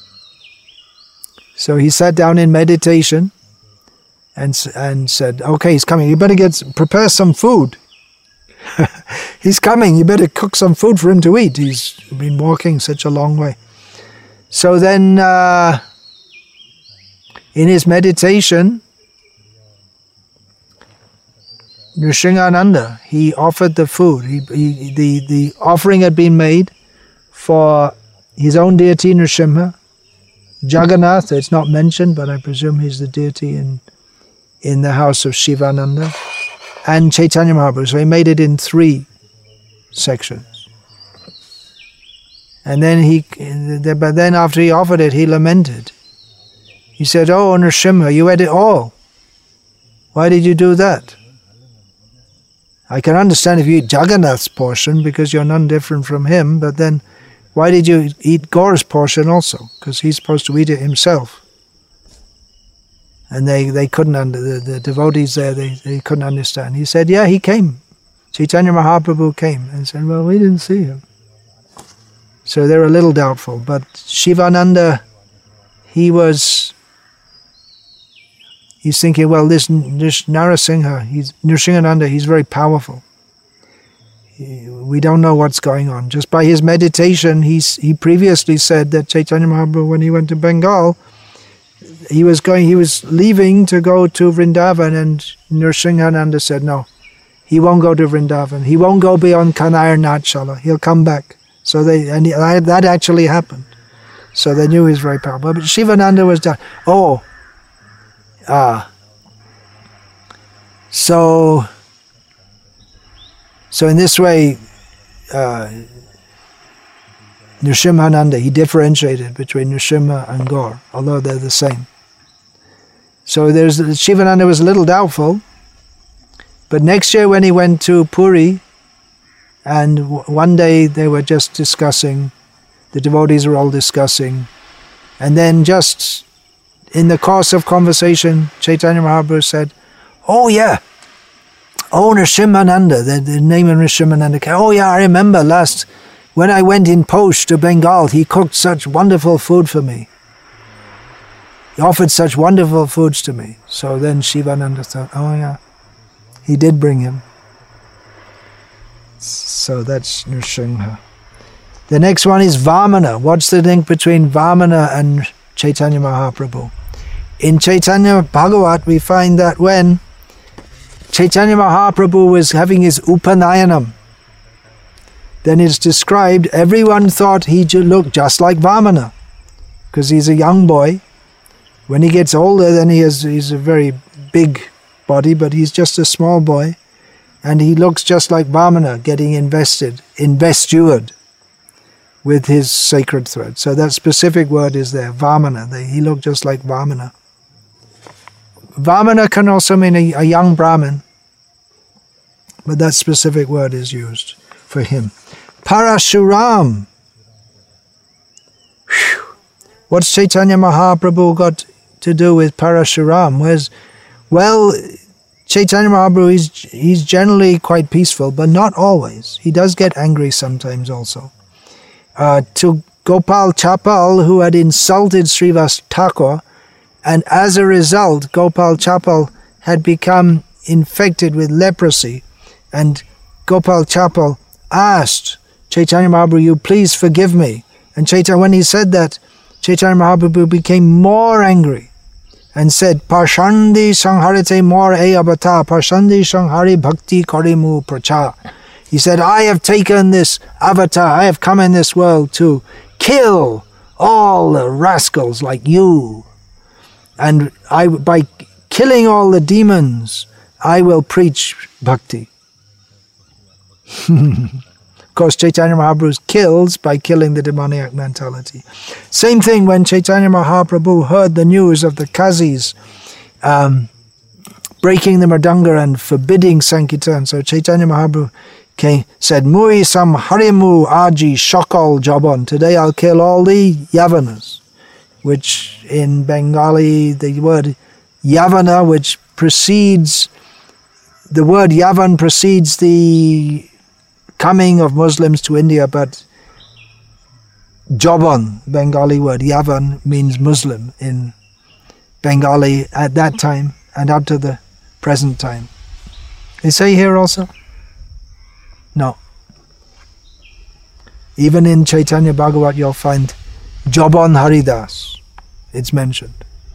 So he sat down in meditation and, and said, okay, he's coming. You better get prepare some food. He's coming. You better cook some food for him to eat. He's been walking such a long way. So then uh, in his meditation, Nrsimhananda, he offered the food. He, he, the, the offering had been made for his own deity, Nrsimha. Jagannath, it's not mentioned, but I presume he's the deity in, in the house of Shivananda. And Chaitanya Mahaprabhu. So he made it in three sections. And then he, but then after he offered it, he lamented. He said, oh, Nrsimha, you ate it all. Why did you do that? I can understand if you eat Jagannath's portion because you're none different from him, but then why did you eat Gaura's portion also? Because he's supposed to eat it himself. And they, they couldn't, under the, the devotees there, they, they couldn't understand. He said, yeah, he came. Chaitanya Mahaprabhu came and said, well, we didn't see him. So they're a little doubtful. But Shivananda, he was, he's thinking, well, this, this Narasimha, he's, Nrsimhananda, he's very powerful. He, we don't know what's going on. Just by his meditation, he's, he previously said that Chaitanya Mahaprabhu, when he went to Bengal, he was going, he was leaving to go to Vrindavan, and Nrsimhananda said, no, he won't go to Vrindavan. He won't go beyond Kanayar Natshala. He'll come back. So they, and he, that actually happened. So they knew he was very powerful. But Shivananda was done. Oh, ah. So, so in this way, uh, Nrsimhananda, he differentiated between Nrsimha and Gaur, although they're the same. So there's Shivananda was a little doubtful, but next year when he went to Puri, and w one day they were just discussing, the devotees were all discussing, and then just in the course of conversation, Chaitanya Mahaprabhu said, oh yeah, oh Nrsimhananda, the, the name of Nrsimhananda, oh yeah, I remember last, when I went in Paush to Bengal, he cooked such wonderful food for me. he offered such wonderful foods to me. So then Shivananda thought, oh yeah, he did bring him. So that's Nrsimha. The next one is Vamana. What's the link between Vamana and Chaitanya Mahaprabhu? In Chaitanya Bhagavat, we find that when Chaitanya Mahaprabhu was having his Upanayanam, then it's described, everyone thought he looked just like Vamana, because he's a young boy. When he gets older, then he has he's a very big body, but he's just a small boy, and he looks just like Vamana, getting invested, investured with his sacred thread. So that specific word is there, Vamana. They, he looked just like Vamana. Vamana can also mean a, a young Brahmin, but that specific word is used for him. Parashuram. Whew. What's Chaitanya Mahaprabhu got to do with Parashuram? Where's, well, Chaitanya Mahaprabhu, he's, he's generally quite peaceful, but not always. He does get angry sometimes also. Uh, to Gopal Chapal, who had insulted Srivas Thakur, and as a result, Gopal Chapal had become infected with leprosy, and Gopal Chapal asked Chaitanya Mahaprabhu, you please forgive me. And Chaitanya, when he said that, Chaitanya Mahaprabhu became more angry and said, Parshandi Sangharite Mor E Abata, Parshandi Sanghari Bhakti Karimu Pracha. He said, I have taken this avatar, I have come in this world to kill all the rascals like you. And I, by killing all the demons, I will preach bhakti. Of course, Chaitanya Mahaprabhu kills by killing the demoniac mentality. Same thing when Chaitanya Mahaprabhu heard the news of the Kazis um, breaking the mridanga and forbidding Sankirtan. So Chaitanya Mahaprabhu came, said, Mui sam harimu aji shakal jabon. Today I'll kill all the Yavanas. Which in Bengali, the word Yavana, which precedes, the word Yavan precedes the coming of Muslims to India, but Jaban, Bengali word, Yavan means Muslim in Bengali at that time and up to the present time. They say here also? No. Even in Chaitanya Bhagavat you'll find Jaban Haridas, it's mentioned.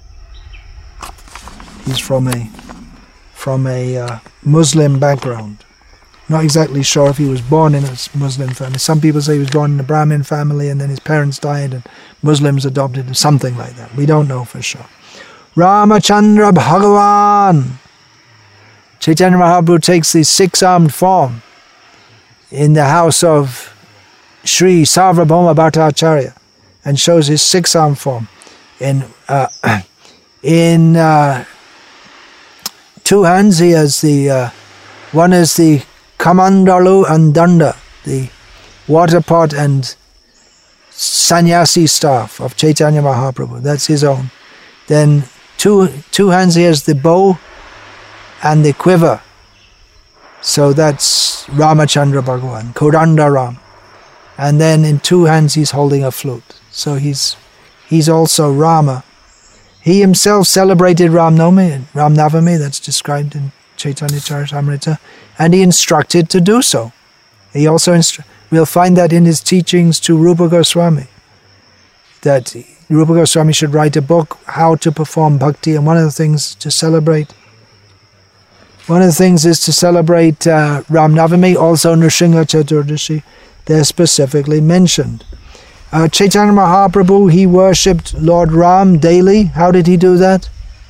He's from a from a uh, Muslim background. Not exactly sure if he was born in a Muslim family. Some people say he was born in a Brahmin family and then his parents died and Muslims adopted him, something like that. We don't know for sure. Ramachandra Bhagavan. Chaitanya Mahaprabhu takes the six-armed form in the house of Sri Sarvabhauma Bhattacharya and shows his six-armed form. In uh, in uh, two hands he has the, uh, one is the Kamandalu and Danda, the water pot and sannyasi staff of Chaitanya Mahaprabhu. That's his own. Then two two hands he has the bow and the quiver. So that's Ramachandra Bhagavan, Kodanda Ram. And then in two hands he's holding a flute. So he's he's also Rama. He himself celebrated Ram Navami, Ram Navami, that's described in Chaitanya Charitamrita, and he instructed to do so. He also instru- we'll find that in his teachings to Rupa Goswami, that Rupa Goswami should write a book, How to Perform Bhakti, and one of the things to celebrate, one of the things is to celebrate uh, Ram Navami, also Nrsimha Chaturdashi, they're specifically mentioned. Uh, Chaitanya Mahaprabhu, he worshipped Lord Ram daily. How did he do that?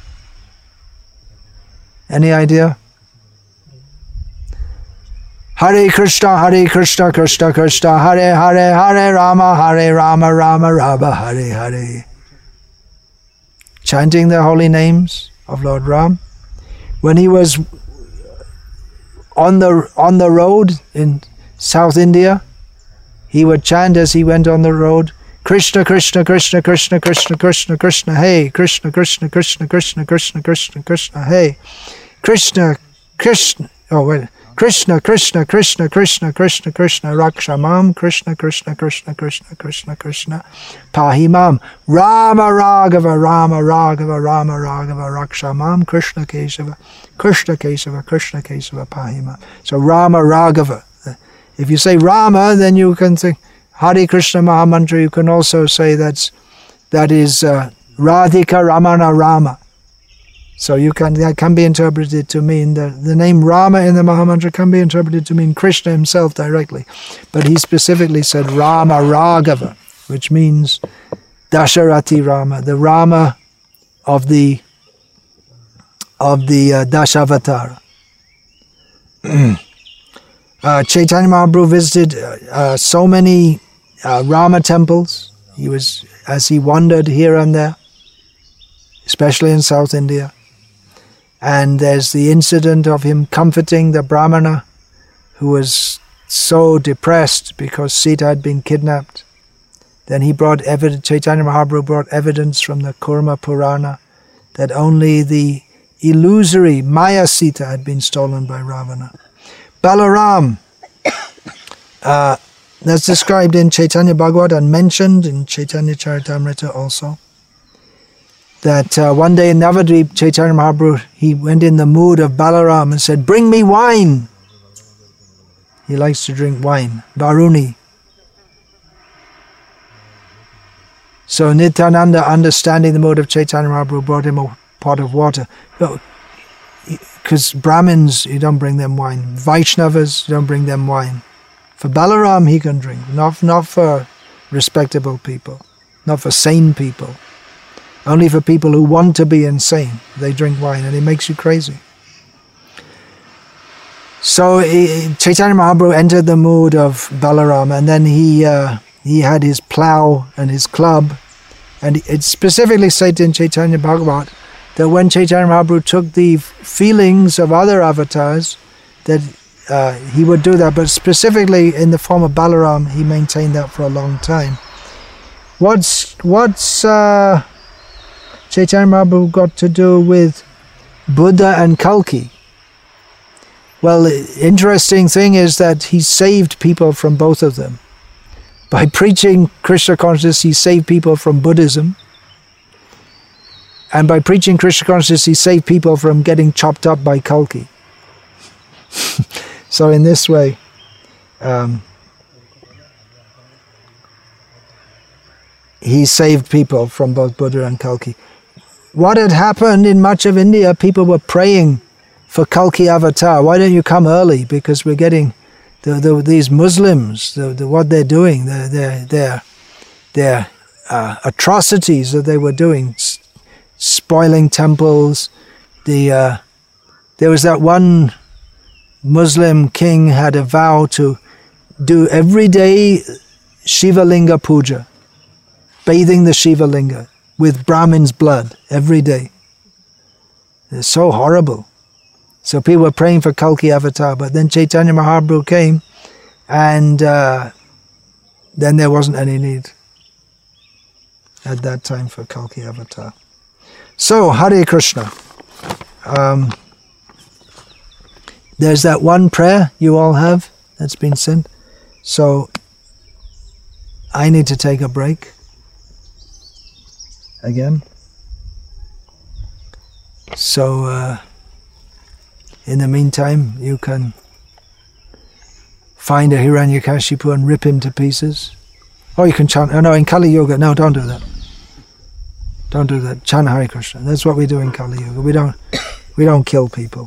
Any idea? Hare Krishna, Hare Krishna, Krishna Krishna, Hare Hare, Hare Rama, Hare Rama, Rama Rama, Hare Hare. Chanting the holy names of Lord Ram. When he was on the on the road in South India, he would chant as he went on the road, Krishna, Krishna, Krishna, Krishna, Krishna, Krishna, Krishna, hey, Krishna, Krishna, Krishna, Krishna, Krishna, Krishna, Krishna, hey, Krishna, Krishna, oh wait, Krishna, Krishna, Krishna, Krishna, Krishna, Krishna, Raksha Mam, Krishna, Krishna, Krishna, Krishna, Krishna, Krishna, Pahi Mam, Rama Raghava, Rama Raghava, Rama Raghava, Raksha Mam, Krishna Keshava, Krishna Keshava, Krishna Keshava, Pahi Mam. So Rama Raghava. If you say Rama, then you can think Hare Krishna Mahamantra. You can also say that's that is uh, Radhika Ramana Rama. So you can that can be interpreted to mean the, the name Rama in the Mahamantra can be interpreted to mean Krishna himself directly. But he specifically said Rama Raghava, which means Dasharati Rama, the Rama of the of the uh, Dashavatara. uh, Chaitanya Mahaprabhu visited uh, uh, so many uh, Rama temples. He was as he wandered here and there, especially in South India. And there's the incident of him comforting the Brahmana who was so depressed because Sita had been kidnapped. Then he brought evidence, Chaitanya Mahaprabhu brought evidence from the Kurma Purana that only the illusory Maya Sita had been stolen by Ravana. Balaram, uh, that's described in Chaitanya Bhagavat and mentioned in Chaitanya Charitamrita also. That uh, one day in Navadvip, Chaitanya Mahaprabhu, he went in the mood of Balaram and said, "Bring me wine." He likes to drink wine, Varuni. So Nityananda, understanding the mood of Chaitanya Mahaprabhu, brought him a pot of water. Because Brahmins, you don't bring them wine. Vaishnavas, you don't bring them wine. For Balaram, he can drink, not, not for respectable people, not for sane people. Only for people who want to be insane, they drink wine, and it makes you crazy. So he, Chaitanya Mahaprabhu entered the mood of Balaram, and then he uh, he had his plough and his club, and it specifically said in Chaitanya Bhagavat that when Chaitanya Mahaprabhu took the feelings of other avatars, that uh, he would do that, but specifically in the form of Balaram, he maintained that for a long time. What's what's uh, Chaitanya Mahaprabhu got to do with Buddha and Kalki? Well, interesting thing is that he saved people from both of them. By preaching Krishna consciousness, he saved people from Buddhism. And by preaching Krishna consciousness, he saved people from getting chopped up by Kalki. So in this way, um, he saved people from both Buddha and Kalki. What had happened in much of India, people were praying for Kalki avatar. Why don't you come early? Because we're getting the, the, these Muslims, the, the, what they're doing, their their their, their uh, atrocities that they were doing, s- spoiling temples. The uh, there was that one Muslim king had a vow to do every day Shiva Linga puja, bathing the Shiva Linga with Brahmin's blood every day. It's so horrible. So people were praying for Kalki avatar, but then Chaitanya Mahaprabhu came, and uh, then there wasn't any need at that time for Kalki avatar. So, Hare Krishna. Um, there's that one prayer you all have that's been sent. So, I need to take a break. Again. So, uh, in the meantime, you can find a Hiranyakashipu and rip him to pieces. Or you can chant, oh no, in Kali Yuga, no, don't do that. Don't do that. Chant Hare Krishna. That's what we do in Kali Yuga. We don't, we don't kill people.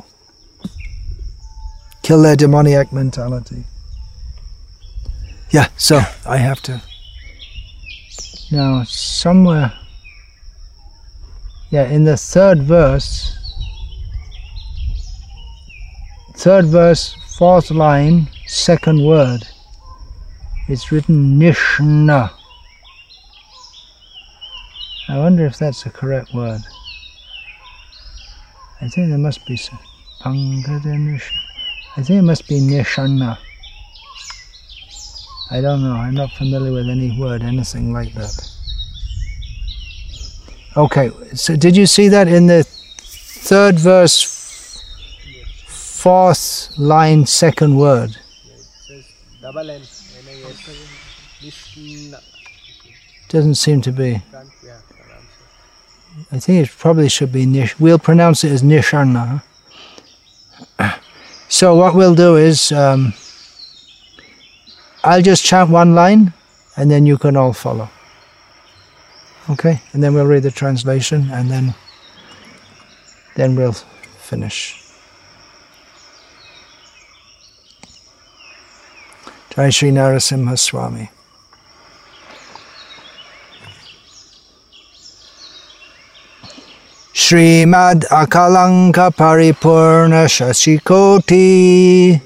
Kill their demoniac mentality. Yeah, so I have to. Now, somewhere, yeah, in the third verse, third verse, fourth line, second word, it's written Nishna. I wonder if that's the correct word. I think there must be some. I think it must be Nishana. I don't know, I'm not familiar with any word, anything like that. Okay, so did you see that in the third verse, fourth line, second word. It says double N. N A S. Nishna. Doesn't seem to be. Can't, yeah, I think it probably should be Nish. We'll pronounce it as Nisharna. So what we'll do is, um, I'll just chant one line, and then you can all follow. Okay, and then we'll read the translation, and then then we'll finish. Jai Shri Narasimha Swami. Srimad Akalanka Paripurna Shashikoti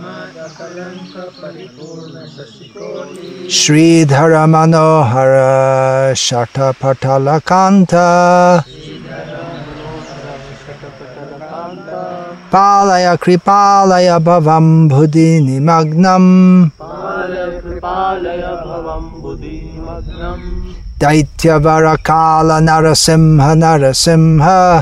Sridhara Manohara Shatapatalakanta Palaya Kripalaya Bhavam Buddhi Nimagnam Daityavarakala Narasimha Narasimha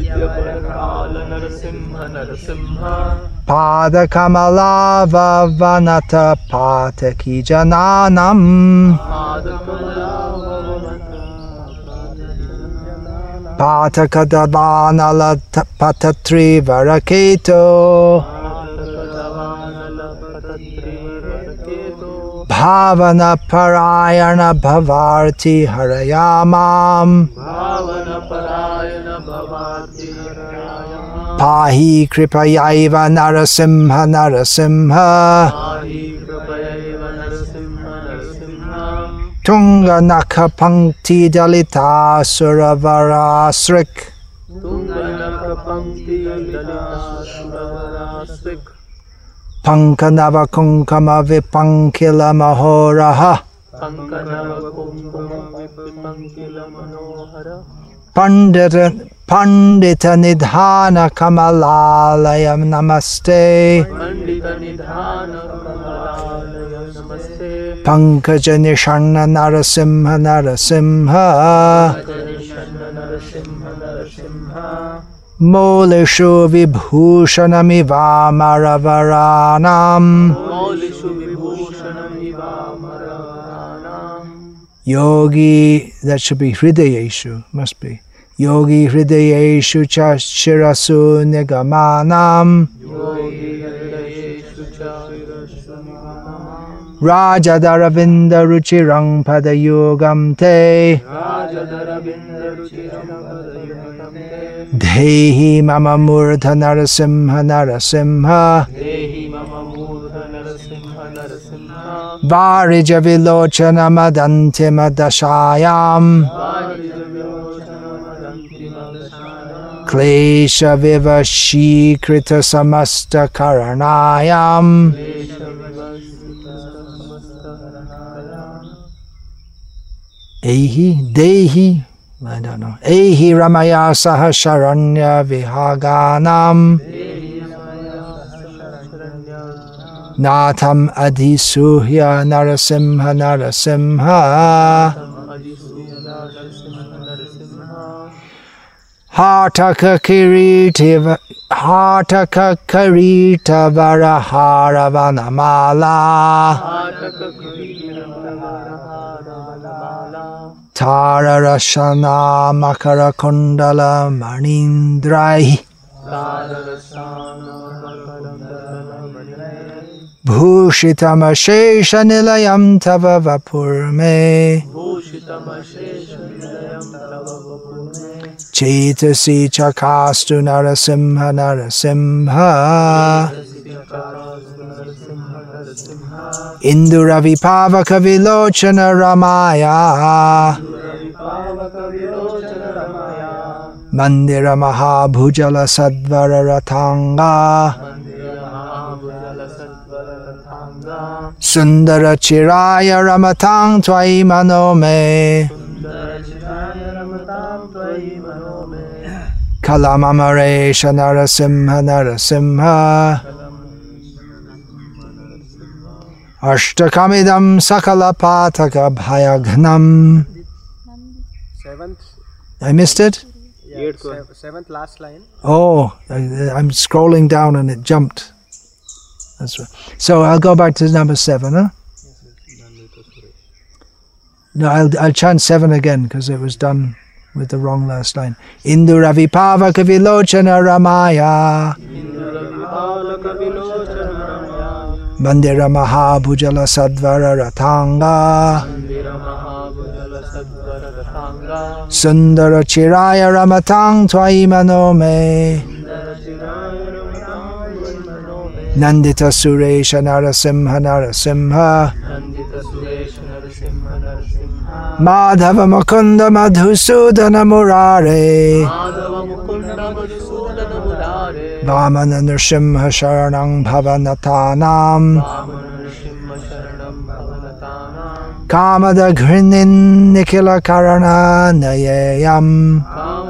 Pada Kamalava Vanata Pataki Jananam Pataka Davanala Patatri Varaketo Bhavana Parayana Bhavarti Harayamam Bhavana Parayana Bhavarti Harayamam Pahi Kripayaiva Narasimha Narasimha Pahi Kripayaiva Narasimha Narasimha Tunga Nakha Pankti Dalita Suravarasrik Tunga Nakha Pankti Dalita Suravarasrik Pankanava Kunkama Vipankila Mahoraha Pankanava Kunkama Vipankila Mahoraha Pandita Pandita Nidhana Kamalalaya Namaste Pandita Nidhana Kamalalaya Namaste Pankaja Nishana Narasimha Narasimha Narasimha Narasimha Molishu Vibhushanamivamaravanam Molishu Vibhushanamivamaravanam Yogi, that should be Hridayeshu, must be. Yogi Hridayeshu cha shirasu nigamanam Yogi Hridayeshu cha shirasu nigamanam Rajadaravinda ruchirang padayogam te Rajadaravinda ruchirang padayogam te Dehi mama murtha narasimha narasimha Dehi mama murtha narasimha narasimha Varija vilochana madanti madashayam Varija vilochana madanti madashayam Klesha vivashikrita samasta karanayam Klesha vivashikrita samasta karanayam Ehi, Dehi I don't know. Ehi Ramaya Sahasharanya Vihaganam Natam Adhisuhya Narasimha Narasimha Hataka Kirita Hataka Karita Varahara Vanamala Tara Rashana Makara Kundala Manindrai Bhushitama Nilayam Tava Vapurme Chaitasi Chakastu Narasimha Narasimha Indura Vipavaka Vilochana Ramaya Mandira Mahabhujala Sadvara Ratanga Sundara Chiraya Ramatang Twai Manome Kalamamaresha Narasimha Narasimha Ashtakamidam Sakala Pataka Bhayagnam. Seventh. I missed it? Yeah, sev- seventh last line. Oh, I, I'm scrolling down and it jumped. That's right. So I'll go back to number seven, huh? No, I'll I'll chant seven again because it was done with the wrong last line. Induravi Pavaka Vilochana Ramaya Mandira Mahabhujala Sadvara Ratanga Sundara Chiraya Ramatang Twaimano Me Nandita Suresha Narasimha Narasimha Madhava Mukunda Madhusudana Murare Vamana Nrsimha Sharanang Bhavanatanam Kamada Ghrinin Nikila Karana Nayayam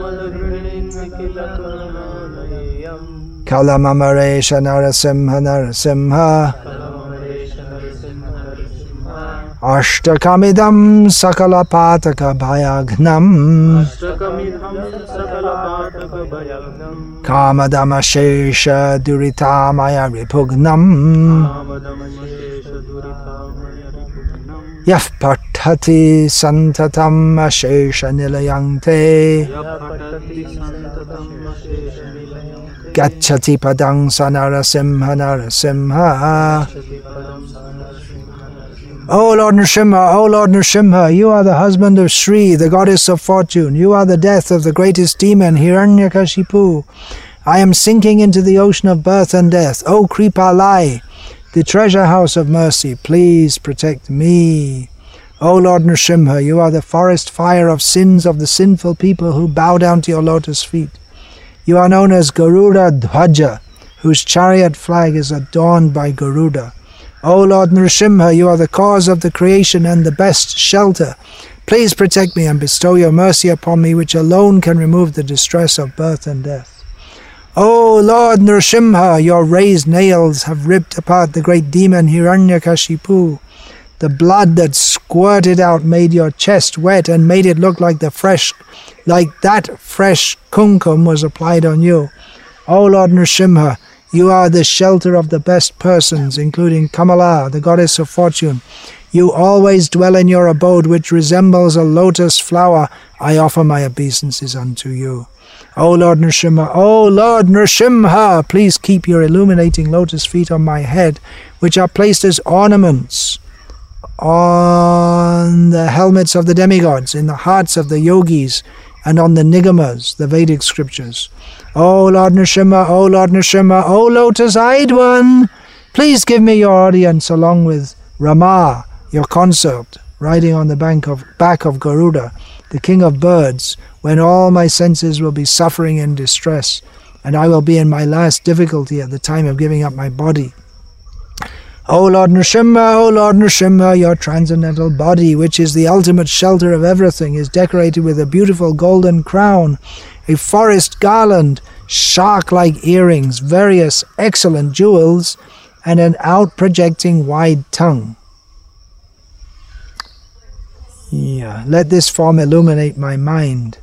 Kalamamaresha Narasimha Narasimha Ashtakamidam Sakala Pataka Bhayagnam Kamadama Shesha Duritamaya Ripugnam Yaf Patati Santatam Ashesha Nilayante Gacchati Padang Sanarasimha Narasimha O Lord Nrsimha, O Lord Nrsimha, you are the husband of Sri, the goddess of fortune. You are the death of the greatest demon, Hiranyakashipu. I am sinking into the ocean of birth and death. O Kripalai, the treasure house of mercy, please protect me. O Lord Nrsimha, you are the forest fire of sins of the sinful people who bow down to your lotus feet. You are known as Garuda Dhwaja, whose chariot flag is adorned by Garuda. O Lord Nrsimha, you are the cause of the creation and the best shelter. Please protect me and bestow your mercy upon me, which alone can remove the distress of birth and death. O Lord Nrsimha, your raised nails have ripped apart the great demon Hiranyakashipu. The blood that squirted out made your chest wet and made it look like the fresh, like that fresh kumkum was applied on you. O Lord Nrsimha, you are the shelter of the best persons, including Kamala, the goddess of fortune. You always dwell in your abode, which resembles a lotus flower. I offer my obeisances unto you. O Lord Nrsimha, O Lord Nrsimha, please keep your illuminating lotus feet on my head, which are placed as ornaments on the helmets of the demigods, in the hearts of the yogis, and on the nigamas, the Vedic scriptures. O Lord Nrsimha, O Lord Nrsimha, O lotus-eyed one, please give me your audience along with Rama, your consort, riding on the bank of, back of Garuda, the king of birds, when all my senses will be suffering in distress, and I will be in my last difficulty at the time of giving up my body. O Lord Nrsimha, O Lord Nrsimha, your transcendental body, which is the ultimate shelter of everything, is decorated with a beautiful golden crown, a forest garland, shark-like earrings, various excellent jewels, and an out-projecting wide tongue. Yeah, let this form illuminate my mind.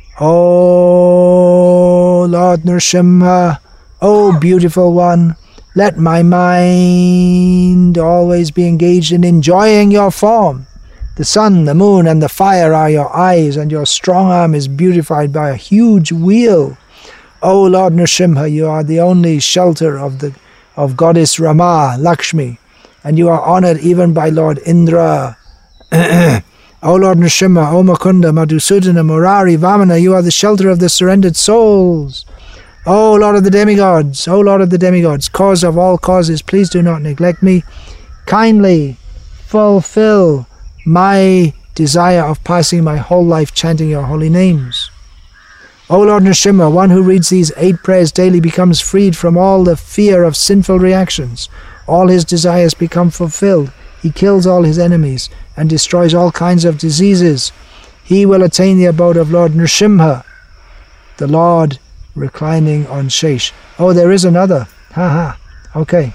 O Lord Nrsimha, O beautiful one, let my mind always be engaged in enjoying your form. The sun, the moon, and the fire are your eyes, and your strong arm is beautified by a huge wheel. O Lord Nrsimha, you are the only shelter of the of goddess Rama, Lakshmi, and you are honored even by Lord Indra. O Lord Nrsimha, O Mukunda, Madhusudana, Murari, Vamana, you are the shelter of the surrendered souls. O Lord of the demigods, O Lord of the demigods, cause of all causes, please do not neglect me. Kindly fulfill my desire of passing my whole life chanting your holy names. O Lord Nrsimha, one who reads these eight prayers daily becomes freed from all the fear of sinful reactions. All his desires become fulfilled. He kills all his enemies and destroys all kinds of diseases. He will attain the abode of Lord Nrsimha, the Lord reclining on Shesh. Oh, there is another. Ha ha. Okay.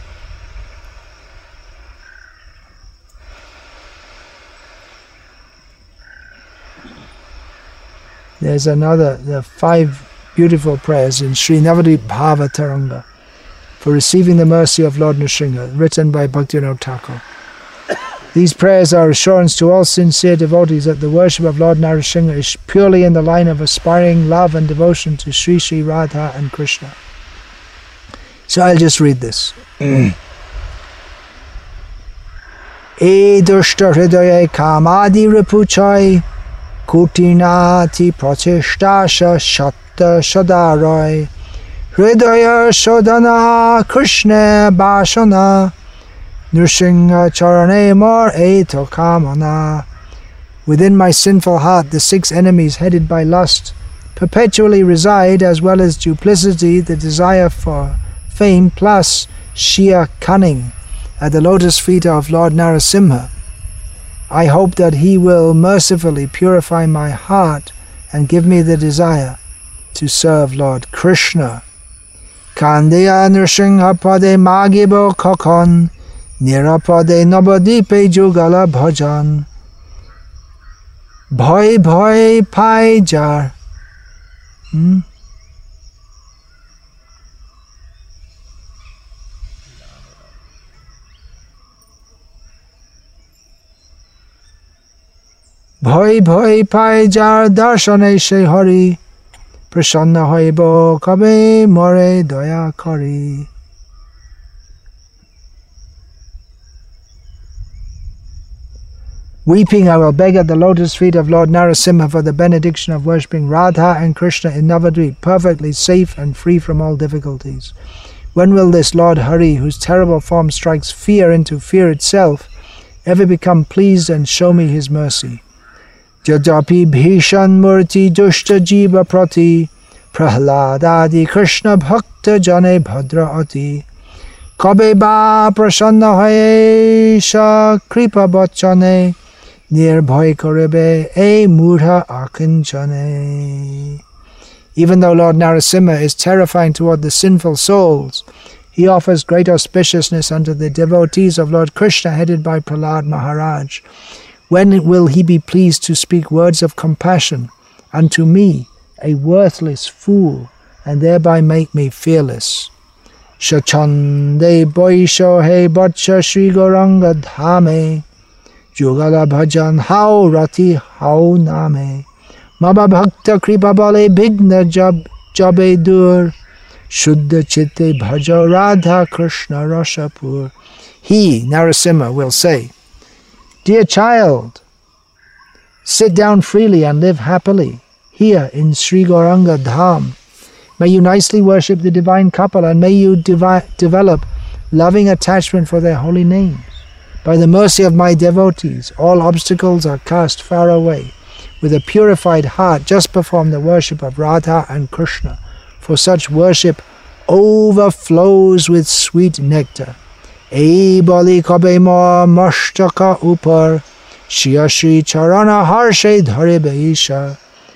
There's another, there are five beautiful prayers in Sri Navadvip Bhava Taranga for receiving the mercy of Lord Nrsimha, written by Bhaktivinoda Thakur. These prayers are assurance to all sincere devotees that the worship of Lord Nrsimha is purely in the line of aspiring love and devotion to Sri Sri Radha and Krishna. So I'll just read this. E dushta hridaya kamadi ripuchai kutinati pracheshtasha shatta shadarai hridaya shodana Krishna bhashana Nrsimha charane mar eto kamana. Within my sinful heart the six enemies headed by lust perpetually reside, as well as duplicity, the desire for fame, plus sheer cunning, at the lotus feet of Lord Narasimha. I hope that he will mercifully purify my heart and give me the desire to serve Lord Krishna. Kandeya Nrsimha pade magibo kokon Nirapade Nabadipe Jugala Bhajan. Bhoy bhoy pai jar. Hmm? Bhoy bhoy pai jar darshane she hari. Prasanna hoibo kabe more doya kari. Weeping, I will beg at the lotus feet of Lord Narasimha for the benediction of worshipping Radha and Krishna in Navadvip, perfectly safe and free from all difficulties. When will this Lord Hari, whose terrible form strikes fear into fear itself, ever become pleased and show me his mercy? Jajapi bhishan murti dushta jiva prati prahladadi Krishna bhakta jane bhadraati kabe ba prasanna hoye sha kripa bachane nirbhoy korebe e mudha akinchane. Even though Lord Narasimha is terrifying toward the sinful souls, he offers great auspiciousness unto the devotees of Lord Krishna headed by Prahlad Maharaj. When will he be pleased to speak words of compassion unto me, a worthless fool, and thereby make me fearless? Shachande boisho he bhatsha Shri Gauranga dhame Jugala bhajan hao rati hao name Maba bhakta kripa bale bhigna jab jabe dur Shuddha chitte bhaja Radha Krishna Rashapur. He, Narasimha, will say, Dear child, sit down freely and live happily here in Sri Gauranga Dham. May you nicely worship the divine couple, and may you devi- develop loving attachment for their holy names. By the mercy of my devotees, all obstacles are cast far away. With a purified heart, just perform the worship of Radha and Krishna, for such worship overflows with sweet nectar. Ei bali kabe ma mashtaka upar, Shia Shri Charana harshe dhare beisha.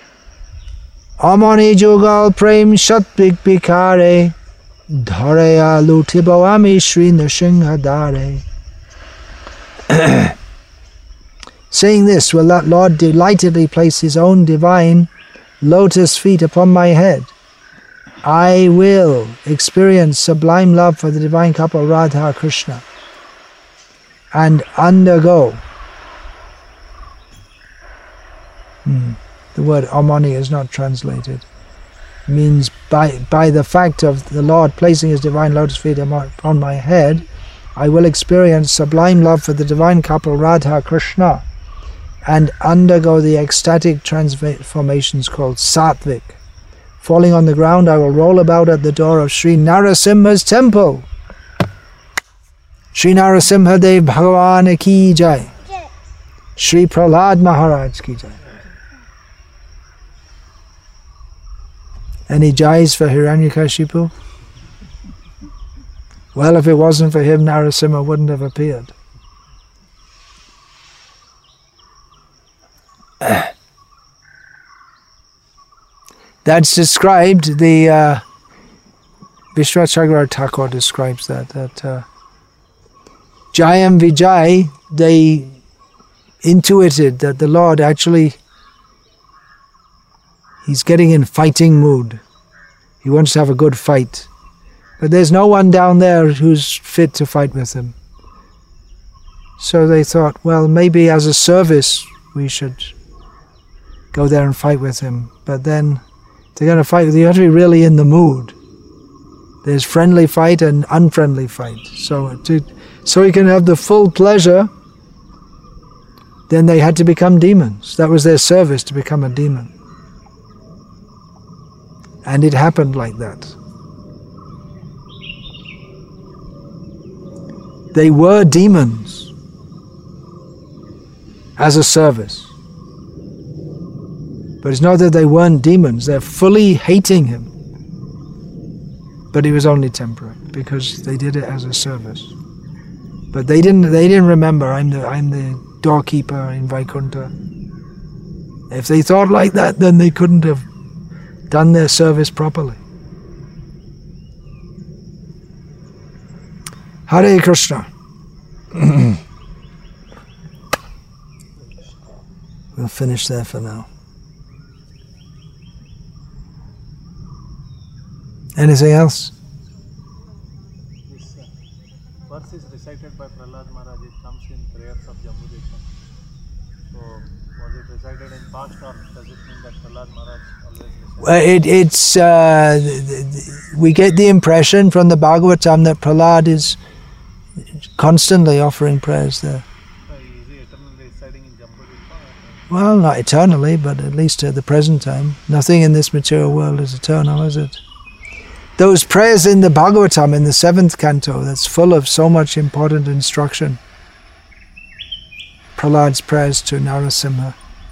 Amani jugal prem shatpik pikare, Dhareya lutibawami Shri Nrsimha dare. Saying this, will that Lord delightedly place his own divine lotus feet upon my head. I will experience sublime love for the divine couple Radha Krishna and undergo. Hmm. The word Amani is not translated. It means by, by the fact of the Lord placing his divine lotus feet upon my head, I will experience sublime love for the divine couple Radha Krishna and undergo the ecstatic transformations called Satvik. Falling on the ground, I will roll about at the door of Sri Narasimha's temple. Sri Narasimha Dev Bhagavan ki jai. Sri Prahlad Maharaj ki jai. Any jais for Hiranyakashipu? Well, if it wasn't for him, Narasimha wouldn't have appeared. That's described, the uh, Vishwacharya Thakur describes that, that uh, Jayam Vijay, they intuited that the Lord actually, He's getting in fighting mood. He wants to have a good fight. But there's no one down there who's fit to fight with him. So they thought, well, maybe as a service we should go there and fight with him. But then they're going to fight with you, you have to be really in the mood. There's friendly fight and unfriendly fight. So to, so he can have the full pleasure, then they had to become demons. That was their service, to become a demon. And it happened like that. They were demons as a service. But it's not that they weren't demons, they're fully hating him. But it was only temporary, because they did it as a service. But they didn't they didn't remember, I'm the I'm the doorkeeper in Vaikuntha. If they thought like that, then they couldn't have done their service properly. Hare Krishna. We'll finish there for now. Anything else? This uh, verse is recited by Prahlad Maharaj. It comes in prayers of Jambudvipa. So, was it recited in past, or does it mean that Prahlad Maharaj always recited? Well, it, it's uh, we get the impression from the Bhagavatam that Prahlad is constantly offering prayers there. Uh, is he eternally residing in Jambudvipa? Well, not eternally, but at least at the present time. Nothing in this material world is eternal, is it? Those prayers in the Bhagavatam, in the seventh canto, that's full of so much important instruction. Prahlad's prayers to Narasimha.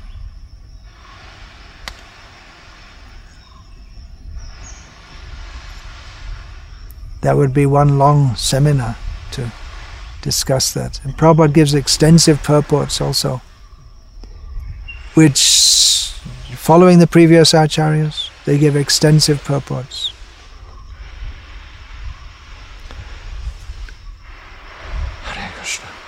That would be one long seminar to discuss that. And Prabhupada gives extensive purports also, which, following the previous acharyas, they give extensive purports. Hare Krishna.